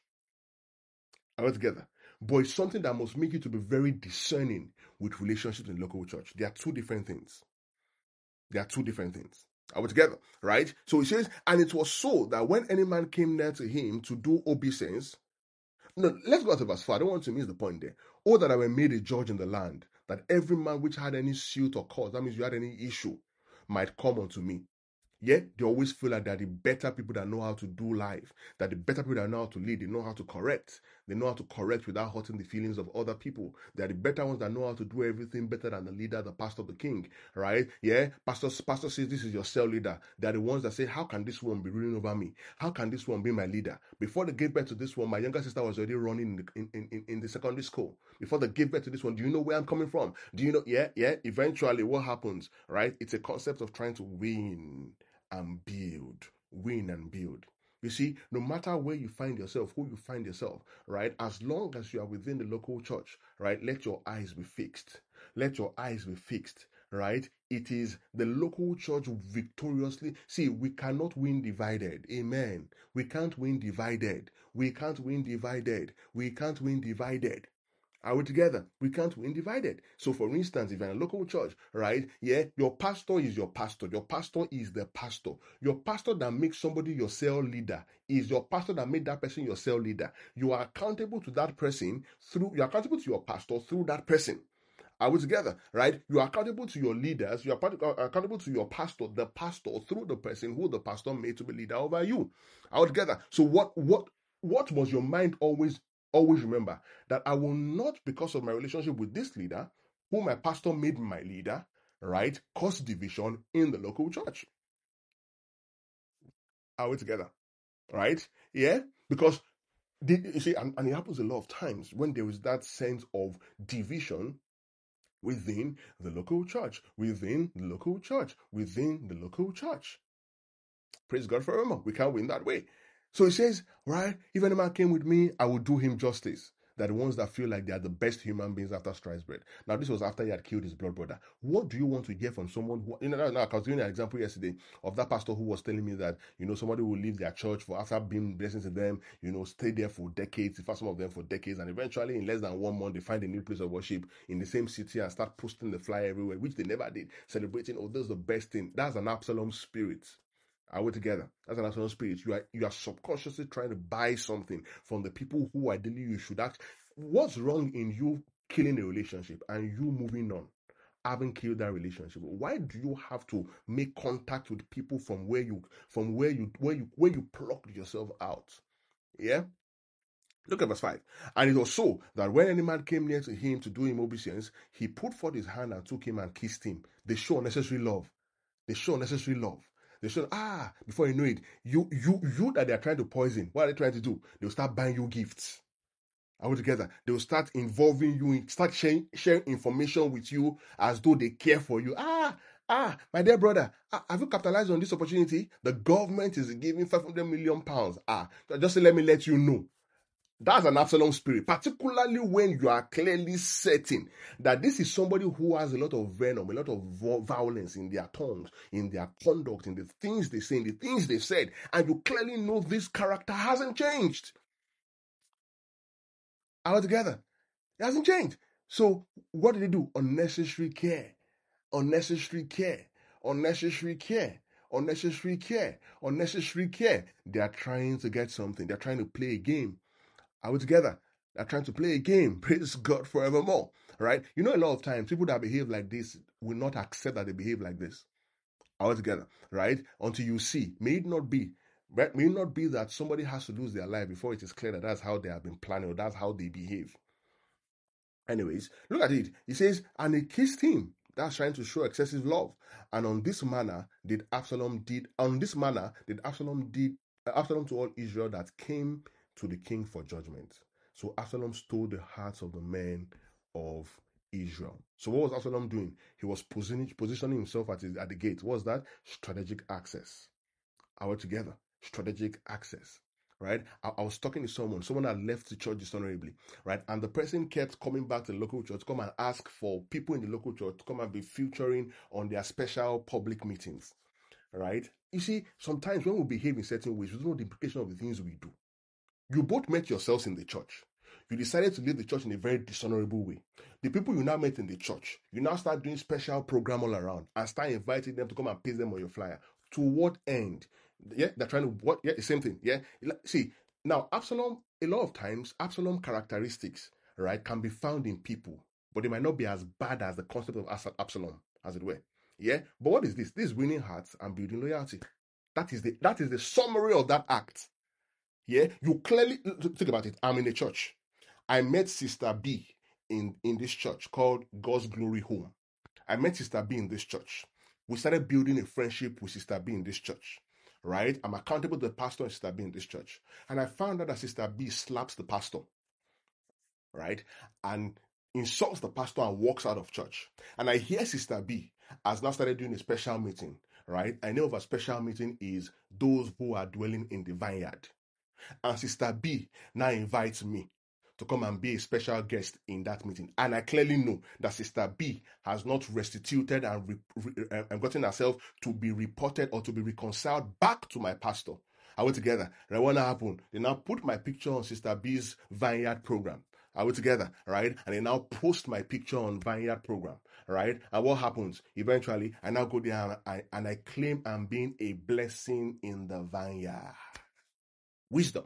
S1: Are we together? But it's something that must make you to be very discerning with relationships in the local church. They are two different things. They are two different things. Are we together? Right? So he says, and it was so that when any man came near to him to do obeisance. No, let's go to verse four. I don't want to miss the point there. Oh, that I were made a judge in the land, that every man which had any suit or cause, that means you had any issue, might come unto me. Yet they always feel like they're the better people that know how to do life, that the better people that know how to lead, they know how to correct. They know how to correct without hurting the feelings of other people. They're the better ones that know how to do everything better than the leader, the pastor, the king, right? Yeah, pastor, pastor says this is your cell leader. They're the ones that say, how can this one be ruling over me? How can this one be my leader? Before they gave birth to this one, my younger sister was already running in the, in, in, in the secondary school. Before they gave birth to this one, do you know where I'm coming from? Do you know? Yeah, yeah. Eventually, what happens, right? It's a concept of trying to win and build, win and build. You see, no matter where you find yourself, who you find yourself, right? As long as you are within the local church, right? Let your eyes be fixed. Let your eyes be fixed, right? It is the local church victoriously. See, we cannot win divided. Amen. We can't win divided. We can't win divided. We can't win divided. Are we together? We can't win divided. So, for instance, if you're in a local church, right? Yeah, your pastor is your pastor. Your pastor is the pastor. Your pastor that makes somebody your cell leader is your pastor that made that person your cell leader. You are accountable to that person through, you're accountable to your pastor through that person. Are we together? Right? You are accountable to your leaders. You are accountable to your pastor, the pastor, through the person who the pastor made to be leader over you. Are we together? So what what what must your mind always always remember? That I will not, because of my relationship with this leader, who my pastor made my leader, right, cause division in the local church. Are we together? Right? Yeah? Because the, you see, and, and it happens a lot of times when there is that sense of division within the local church, within the local church, within the local church. Praise God forever. We can't win that way. So he says, right, if any man came with me, I will do him justice. That the ones that feel like they are the best human beings after sliced bread. Now, this was after he had killed his blood brother. What do you want to hear from someone who, you know, now, I was giving an example yesterday of that pastor who was telling me that, you know, somebody will leave their church for after being blessings to them, you know, stay there for decades, in fact, some of them for decades, and eventually in less than one month, they find a new place of worship in the same city and start posting the flyer everywhere, which they never did, celebrating, oh, that's the best thing. That's an Absalom spirit. Are we together? That's an Absalom spirit. You are you are subconsciously trying to buy something from the people who ideally you should ask. What's wrong in you killing a relationship and you moving on, having killed that relationship? Why do you have to make contact with people from where you from where you where you where you plucked yourself out? Yeah. Look at verse five. And it was so that when any man came near to him to do him obeisance, he put forth his hand and took him and kissed him. They show unnecessary love. They show unnecessary love. They show, ah, before you know it, you you you that they are trying to poison, what are they trying to do? They'll start buying you gifts. Are we together? They will start involving you, in, start sharing, sharing information with you as though they care for you. Ah, ah, my dear brother, ah, have you capitalized on this opportunity? The government is giving five hundred million pounds. Ah, just let me let you know. That's an Absalom spirit, particularly when you are clearly certain that this is somebody who has a lot of venom, a lot of violence in their tongues, in their conduct, in the things they say, in the things they said, and you clearly know this character hasn't changed. All together, it hasn't changed. So what did they do? Unnecessary care, unnecessary care, unnecessary care, unnecessary care, unnecessary care. They are trying to get something. They're trying to play a game. Are we together? They're trying to play a game. Praise God forevermore. Right? You know, a lot of times people that behave like this will not accept that they behave like this. Are we together? Right? Until you see. May it not be. Right? May it not be that somebody has to lose their life before it is clear that that's how they have been planning or that's how they behave. Anyways, look at it. He says, and he kissed him. That's trying to show excessive love. And on this manner did Absalom did on this manner did Absalom did uh, Absalom to all Israel that came to the king for judgment. So Absalom stole the hearts of the men of Israel. So what was Absalom doing? He was positioning, positioning himself at, his, at the gate. What was that? Strategic access. Are we together? Strategic access. Right? I, I was talking to someone, someone had left the church dishonorably, right? And the person kept coming back to the local church to come and ask for people in the local church to come and be featuring on their special public meetings, right? You see, sometimes when we behave in certain ways, we don't know the implication of the things we do. You both met yourselves in the church. You decided to leave the church in a very dishonorable way. The people you now met in the church, you now start doing special program all around and start inviting them to come and paste them on your flyer. To what end? Yeah, they're trying to what? Yeah, the same thing. Yeah. See, now Absalom, a lot of times, Absalom characteristics, right, can be found in people, but they might not be as bad as the concept of Absalom, as it were. Yeah. But what is this? This is winning hearts and building loyalty. That is the that is the summary of that act. Yeah, you clearly think about it. I'm in a church. I met Sister B in, in this church called God's Glory Home. I met Sister B in this church. We started building a friendship with Sister B in this church, right? I'm accountable to the pastor and Sister B in this church. And I found out that Sister B slaps the pastor, right? And insults the pastor and walks out of church. And I hear Sister B has now started doing a special meeting, right? I know of a special meeting is those who are dwelling in the vineyard. And Sister B now invites me to come and be a special guest in that meeting. And I clearly know that Sister B has not restituted and, re- re- and gotten herself to be reported or to be reconciled back to my pastor. Are we together? And what happened? They now put my picture on Sister B's Vineyard program. Are we together? Right? And they now post my picture on Vineyard program. Right? And what happens? Eventually, I now go there and I, and I claim I'm being a blessing in the vineyard. Wisdom.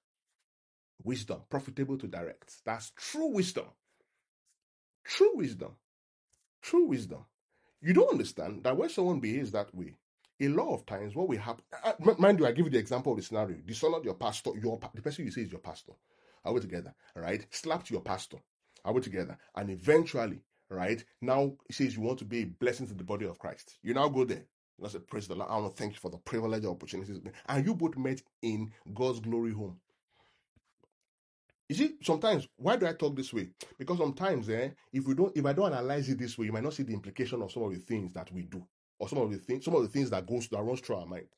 S1: Wisdom, profitable to direct. That's true wisdom. True wisdom. True wisdom. You don't understand that when someone behaves that way, a lot of times what will happen, mind you, I give you the example of the scenario. Dishonored your pastor, your the person you say is your pastor. Are we together? Right? Slapped your pastor. Are we together? And eventually, right, now he says you want to be a blessing to the body of Christ. You now go there. And I say, praise the Lord. I want to thank you for the privilege and opportunities. And you both met in God's glory home. You see, sometimes, why do I talk this way? Because sometimes, eh, if we don't, if I don't analyze it this way, you might not see the implication of some of the things that we do, or some of the things, some of the things that goes that runs through our mind.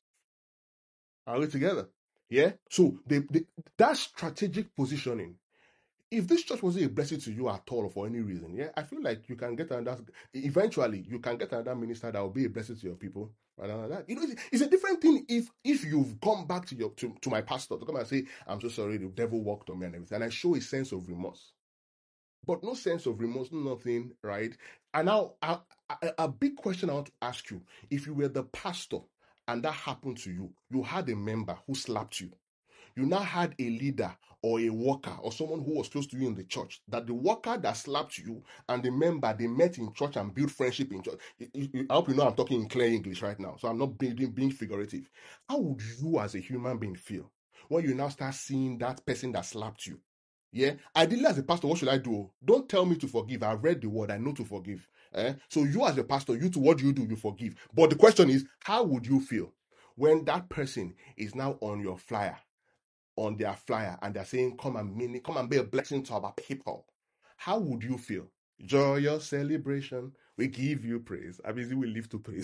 S1: Are we together? Yeah. So the, the that strategic positioning. If this church wasn't a blessing to you at all for any reason, yeah, I feel like you can get another. Eventually, you can get another minister that will be a blessing to your people. Rather than that, you know, it's, it's a different thing if if you've come back to your to, to my pastor to come and say, "I'm so sorry, the devil walked on me and everything," and I show a sense of remorse, but no sense of remorse, nothing, right? And now, a, a, a big question I want to ask you: if you were the pastor and that happened to you, you had a member who slapped you. You now had a leader or a worker or someone who was close to you in the church, that the worker that slapped you and the member, they met in church and built friendship in church. I hope you know I'm talking in clear English right now, so I'm not being, being figurative. How would you as a human being feel when you now start seeing that person that slapped you? Yeah, ideally as a pastor, what should I do? Don't tell me to forgive. I've read the word. I know to forgive. Eh? So you as a pastor, you to what do you do? You forgive. But the question is, how would you feel when that person is now on your flyer? On their flyer and they're saying, come and mean it, come and be a blessing to our people. How would you feel? Joyous celebration. We give you praise. I mean, we live to praise.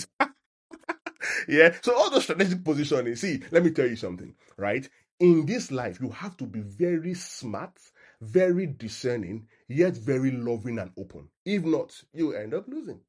S1: Yeah. So all those strategic positioning. See, let me tell you something, right? In this life, you have to be very smart, very discerning, yet very loving and open. If not, you end up losing.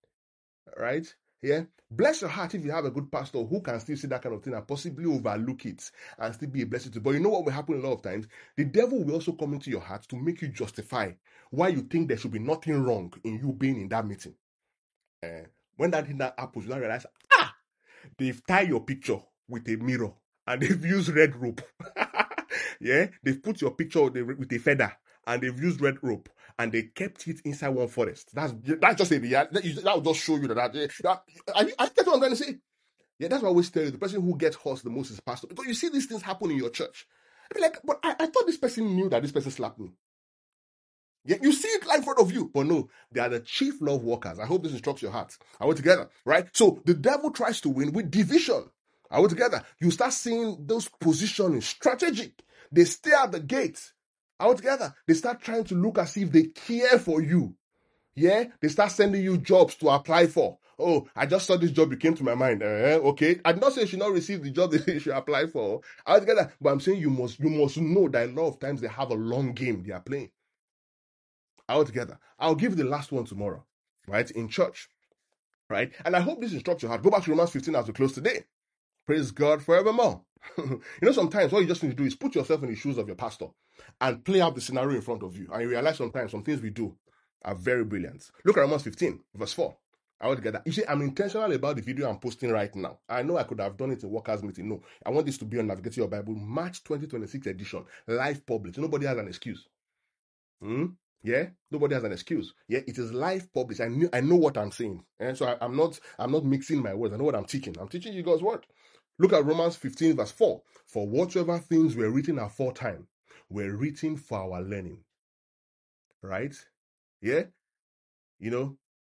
S1: Right? Yeah. Bless your heart if you have a good pastor who can still see that kind of thing and possibly overlook it and still be a blessing to you. But you know what will happen a lot of times? The devil will also come into your heart to make you justify why you think there should be nothing wrong in you being in that meeting. Uh, when that thing that happens, you now realize, ah, they've tied your picture with a mirror and they've used red rope. Yeah, they've put your picture with a feather and they've used red rope and they kept it inside one forest. That's that's just a reality. That will just show you that. that, that I, I get what I'm trying to say. Yeah, that's why I always tell you the person who gets hurt the most is pastor, because you see these things happen in your church. I be like, but I, I thought this person knew that this person slapped me. Yeah, you see it right in front of you, but no, they are the chief love workers. I hope this instructs your heart. Are we together? Right? So the devil tries to win with division. Are we together? You start seeing those positioning strategic. They stay at the gate. Altogether, they start trying to look as if they care for you. Yeah, they start sending you jobs to apply for. Oh, I just saw this job, it came to my mind. Uh, okay, I did not say you should not receive the job that you should apply for. Altogether, but I'm saying you must you must know that a lot of times they have a long game they are playing. Altogether, I'll give you the last one tomorrow, right? In church, right? And I hope this instructs your heart. Go back to Romans fifteen as we close today. Praise God forevermore. You know, sometimes what you just need to do is put yourself in the shoes of your pastor and play out the scenario in front of you. And you realize sometimes some things we do are very brilliant. Look at Romans fifteen, verse four. I want to get that. You see, I'm intentional about the video I'm posting right now. I know I could have done it in workers' meeting. No, I want this to be on Navigating Your Bible, March twenty twenty-six edition, live published. Nobody has an excuse. Hmm? Yeah, nobody has an excuse. Yeah, it is live published. I knew, I know what I'm saying, and so I, I'm not, I'm not mixing my words. I know what I'm teaching. I'm teaching you God's word. Look at Romans fifteen, verse four. For whatsoever things were written aforetime were written for our learning. Right? Yeah, you know.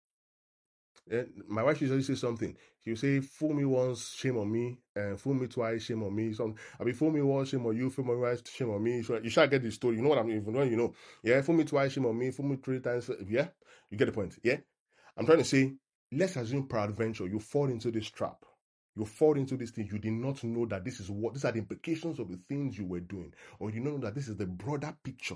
S1: Yeah, my wife usually say something. She'll say, "Fool me once, shame on me, and fool me twice, shame on me." Some, I mean, fool me once, shame on you, fool me twice, shame on me. So you shall get the story. You know what I mean? Even when you know, yeah, fool me twice, shame on me, fool me three times. Yeah, you get the point. Yeah, I'm trying to say, let's assume peradventure you fall into this trap. You fall into this thing. You did not know that this is what these are the implications of the things you were doing, or you don't know that this is the broader picture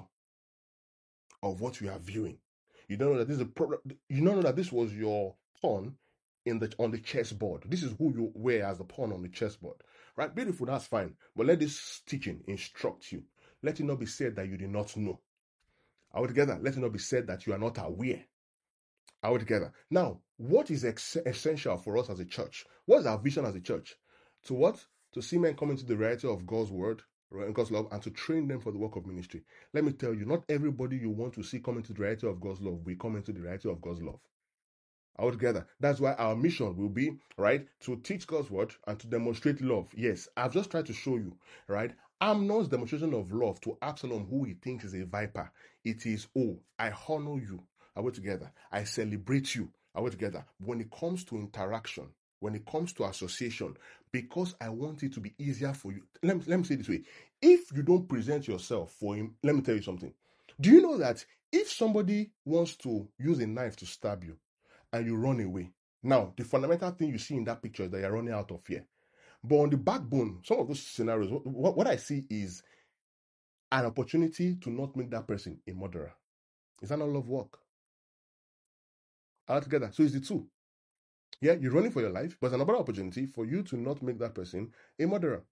S1: of what you are viewing. You don't know that this is a problem. You don't know that this was your pawn in the on the chessboard. This is who you were as the pawn on the chessboard. Right? Beautiful, that's fine. But let this teaching instruct you. Let it not be said that you did not know. Altogether, let it not be said that you are not aware. Altogether. Now, what is ex- essential for us as a church? What is our vision as a church? To what? To see men come into the reality of God's word, God's love, and to train them for the work of ministry. Let me tell you, not everybody you want to see come into the reality of God's love will come into the reality of God's love. Altogether. That's why our mission will be, right, to teach God's word and to demonstrate love. Yes, I've just tried to show you, right? Amnon's demonstration of love to Absalom, who he thinks is a viper, it is, oh, I honor you. Are we together? I celebrate you. Are we together? When it comes to interaction, when it comes to association, because I want it to be easier for you. Let me, let me say it this way. If you don't present yourself for him, let me tell you something. Do you know that if somebody wants to use a knife to stab you and you run away, now the fundamental thing you see in that picture is that you're running out of fear. But on the backbone, some of those scenarios, what, what I see is an opportunity to not make that person a murderer. Is that not love work? Altogether. So it's the two. Yeah, you're running for your life, but it's another opportunity for you to not make that person a murderer.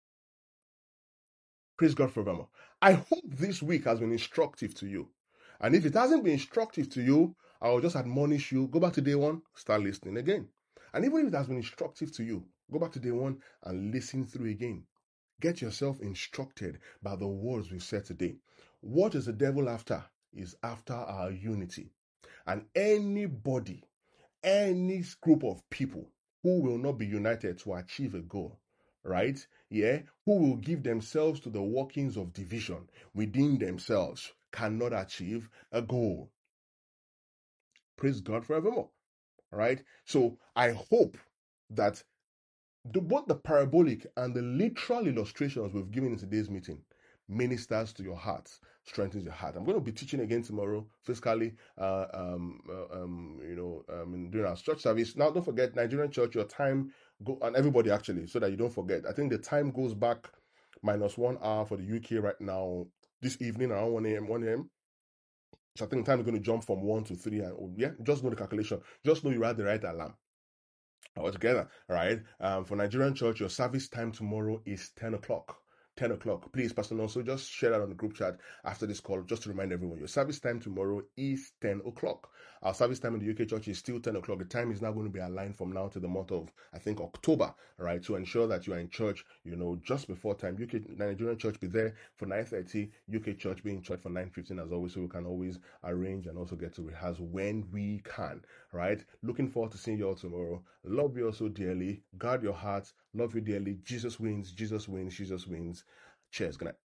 S1: Praise God forevermore. I hope this week has been instructive to you. And if it hasn't been instructive to you, I will just admonish you, go back to day one, start listening again. And even if it has been instructive to you, go back to day one and listen through again. Get yourself instructed by the words we said today. What is the devil after? Is after our unity. And anybody, any group of people who will not be united to achieve a goal, right? Yeah, who will give themselves to the workings of division within themselves cannot achieve a goal. Praise God forevermore. Right? So I hope that the, both the parabolic and the literal illustrations we've given in today's meeting ministers to your heart, strengthens your heart. I'm going to be teaching again tomorrow, physically, uh, um, uh, um, you know, um, during our church service. Now, don't forget, Nigerian church, your time, go and everybody actually, so that you don't forget. I think the time goes back minus one hour for the U K right now, this evening around one a.m., one a.m. So I think the time is going to jump from one to three. And yeah, just know the calculation. Just know you had the right alarm. All together, all right? Um, for Nigerian church, your service time tomorrow is ten o'clock. ten o'clock. Please, Pastor Nonso, just share that on the group chat after this call, just to remind everyone. Your service time tomorrow is ten o'clock. Our service time in the U K church is still ten o'clock. The time is now going to be aligned from now to the month of, I think, October, right? To ensure that you are in church, you know, just before time. U K Nigerian church be there for nine thirty. U K church be in church for nine fifteen as always, so we can always arrange and also get to rehearse when we can, right? Looking forward to seeing you all tomorrow. Love you all so dearly. Guard your hearts. Love you dearly. Jesus wins. Jesus wins. Jesus wins. Cheers. Good night.